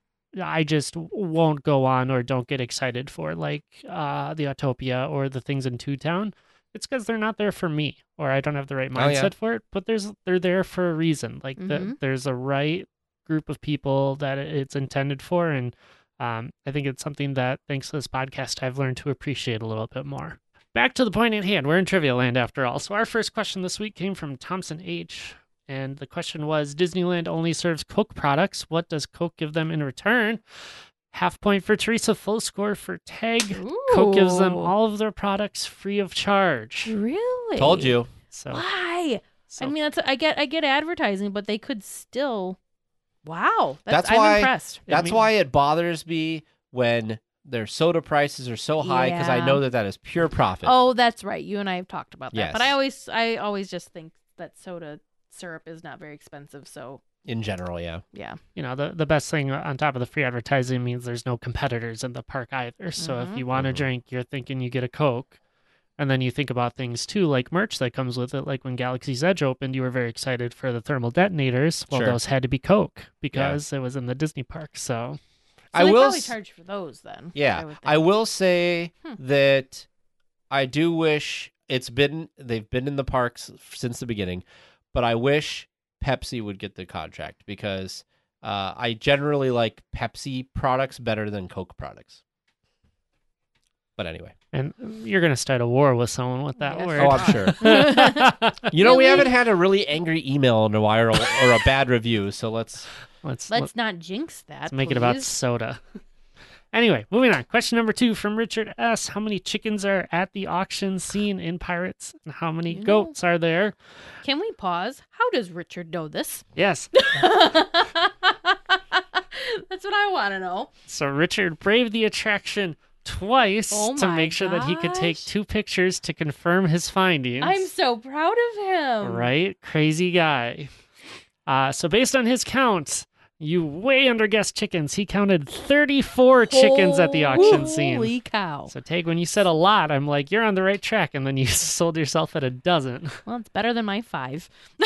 I just won't go on or don't get excited for, like the Autopia or the things in Two Town. It's because they're not there for me, or I don't have the right mindset for it. But they're there for a reason. Like there's a right group of people that it's intended for, and I think it's something that, thanks to this podcast, I've learned to appreciate a little bit more. Back to the point at hand. We're in Trivia Land after all. So our first question this week came from Thompson H. And the question was, Disneyland only serves Coke products. What does Coke give them in return? Half point for Teresa, full score for Tag. Ooh. Coke gives them all of their products free of charge. Really? Told you. So why? I mean, I get advertising, but they could still. Wow, I'm impressed. That's why it bothers me when their soda prices are so high, because I know that is pure profit. Oh, that's right. You and I have talked about that. Yes. But I always just think that soda syrup is not very expensive. So in general, yeah. You know, the best thing on top of the free advertising means there's no competitors in the park either. So if you want a drink, you're thinking you get a Coke. And then you think about things too, like merch that comes with it. Like when Galaxy's Edge opened, you were very excited for the thermal detonators. Well, those had to be Coke because it was in the Disney park. So they probably charge for those then. Yeah, I will say that I do wish they've been in the parks since the beginning, but I wish Pepsi would get the contract, because I generally like Pepsi products better than Coke products. But anyway. And you're going to start a war with someone with that word. Oh, I'm sure. We haven't had a really angry email in a while, or a bad review, so let's not jinx that. Let's make it about soda. Anyway, moving on. Question number 2 from Richard S. How many chickens are at the auction scene in Pirates, and how many goats are there? Can we pause? How does Richard know this? Yes. That's what I want to know. So Richard braved the attraction twice to make sure that he could take 2 pictures to confirm his findings. I'm so proud of him. Right? Crazy guy. So based on his count, you way underguessed chickens. He counted 34 chickens at the auction scene. Holy cow. So, Tag, when you said a lot, I'm like, you're on the right track, and then you sold yourself at a dozen. Well, it's better than my 5.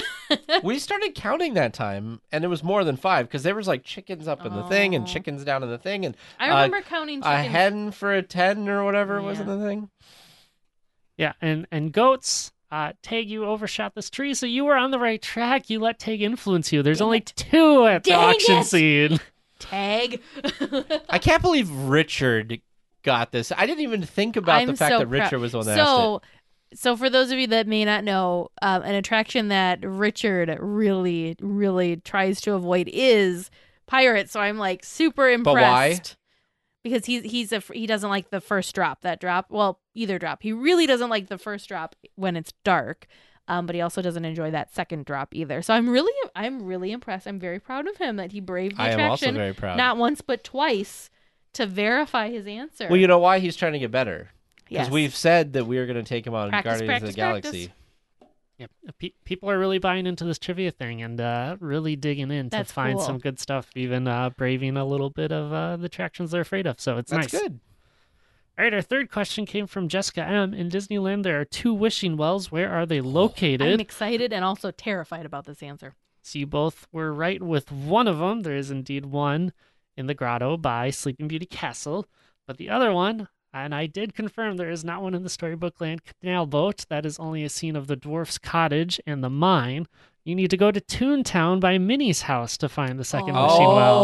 We started counting that time, and it was more than 5, because there was like chickens up in the thing and chickens down in the thing. And I remember counting chickens. A hen for a 10 or whatever was in the thing. Yeah, and goats... Tag, you overshot this tree, so you were on the right track. You let Tag influence you. There's only 2 at the auction scene. Tag. I can't believe Richard got this. I didn't even think about the fact that Richard was the one that asked it. So for those of you that may not know, an attraction that Richard really, really tries to avoid is pirates. So I'm like super impressed. But why? Because he doesn't like the first drop. That drop, well, either drop. He really doesn't like the first drop when it's dark, but he also doesn't enjoy that second drop either. So I'm really impressed. I'm very proud of him that he braved the attraction. I am also very proud. Not once but twice to verify his answer. Well, you know why? He's trying to get better. Because Yes. we've said that we are going to take him on Guardians of the Galaxy. Yep. People are really buying into this trivia thing and really digging in to find some good stuff, even braving a little bit of the attractions they're afraid of. So it's nice. That's good. All right, our third question came from Jessica M. In Disneyland, there are 2 wishing wells. Where are they located? I'm excited and also terrified about this answer. So you both were right with one of them. There is indeed one in the grotto by Sleeping Beauty Castle. But the other one, and I did confirm there is not one in the Storybook Land Canal Boat. That is only a scene of the dwarf's cottage and the mine. You need to go to Toontown by Minnie's house to find the second wishing well.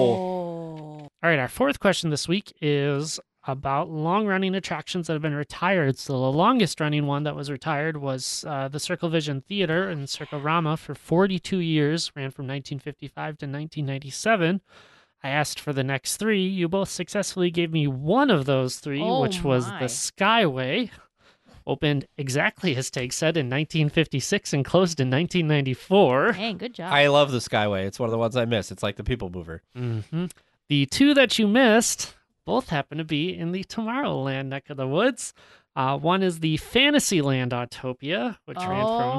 All right, our fourth question this week is about long-running attractions that have been retired. So the longest-running one that was retired was the Circle Vision Theater in Circle-Rama for 42 years, ran from 1955 to 1997. I asked for the next 3. You both successfully gave me one of those 3, which was the Skyway. Opened exactly as Tag said in 1956 and closed in 1994. Dang, good job. I love the Skyway. It's one of the ones I miss. It's like the People Mover. Mm-hmm. The 2 that you missed both happen to be in the Tomorrowland neck of the woods. One is the Fantasyland Autopia, which ran from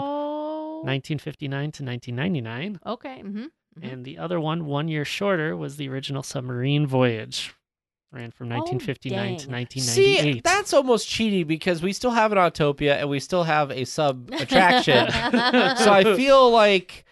1959 to 1999. Okay. Mm-hmm. And the other one, 1 year shorter, was the original Submarine Voyage. Ran from 1959 to 1998. See, that's almost cheaty because we still have an Autopia and we still have a sub attraction. So I feel like,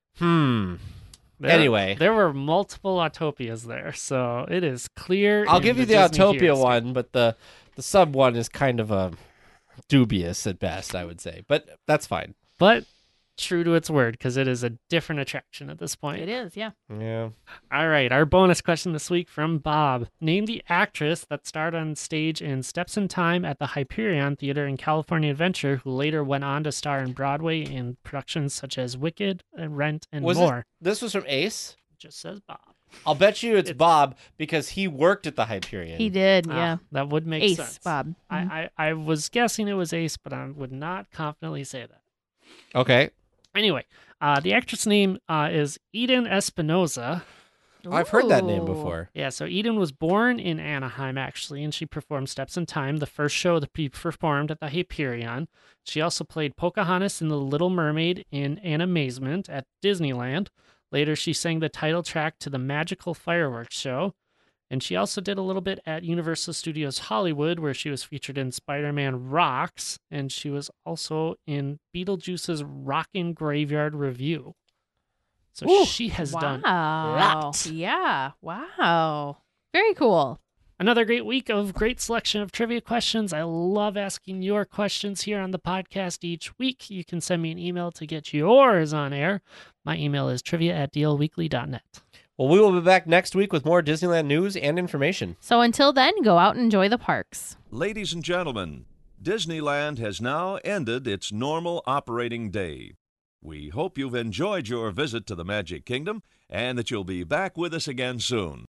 anyway. There were multiple Autopias there, so it is clear. I'll give you the Autopia one, but the sub one is kind of dubious at best, I would say. But that's fine. But true to its word, because it is a different attraction at this point. It is, yeah. Yeah. All right, our bonus question this week from Bob. Name the actress that starred on stage in Steps in Time at the Hyperion Theater in California Adventure, who later went on to star in Broadway in productions such as Wicked, and Rent, and more. This was from Ace? It just says Bob. I'll bet you it's Bob because he worked at the Hyperion. He did, yeah. That would make Ace, sense. Bob. Mm-hmm. I was guessing it was Ace, but I would not confidently say that. Okay. Anyway, the actress name is Eden Espinosa. I've heard that name before. Yeah, so Eden was born in Anaheim, actually, and she performed Steps in Time, the first show that she performed at the Hyperion. She also played Pocahontas in The Little Mermaid in Animazement at Disneyland. Later, she sang the title track to the Magical Fireworks Show. And she also did a little bit at Universal Studios Hollywood, where she was featured in Spider-Man Rocks, and she was also in Beetlejuice's Rockin' Graveyard Review. So she has done lots. Yeah, wow. Very cool. Another great week of great selection of trivia questions. I love asking your questions here on the podcast each week. You can send me an email to get yours on air. My email is trivia@dlweekly.net. Well, we will be back next week with more Disneyland news and information. So until then, go out and enjoy the parks. Ladies and gentlemen, Disneyland has now ended its normal operating day. We hope you've enjoyed your visit to the Magic Kingdom and that you'll be back with us again soon.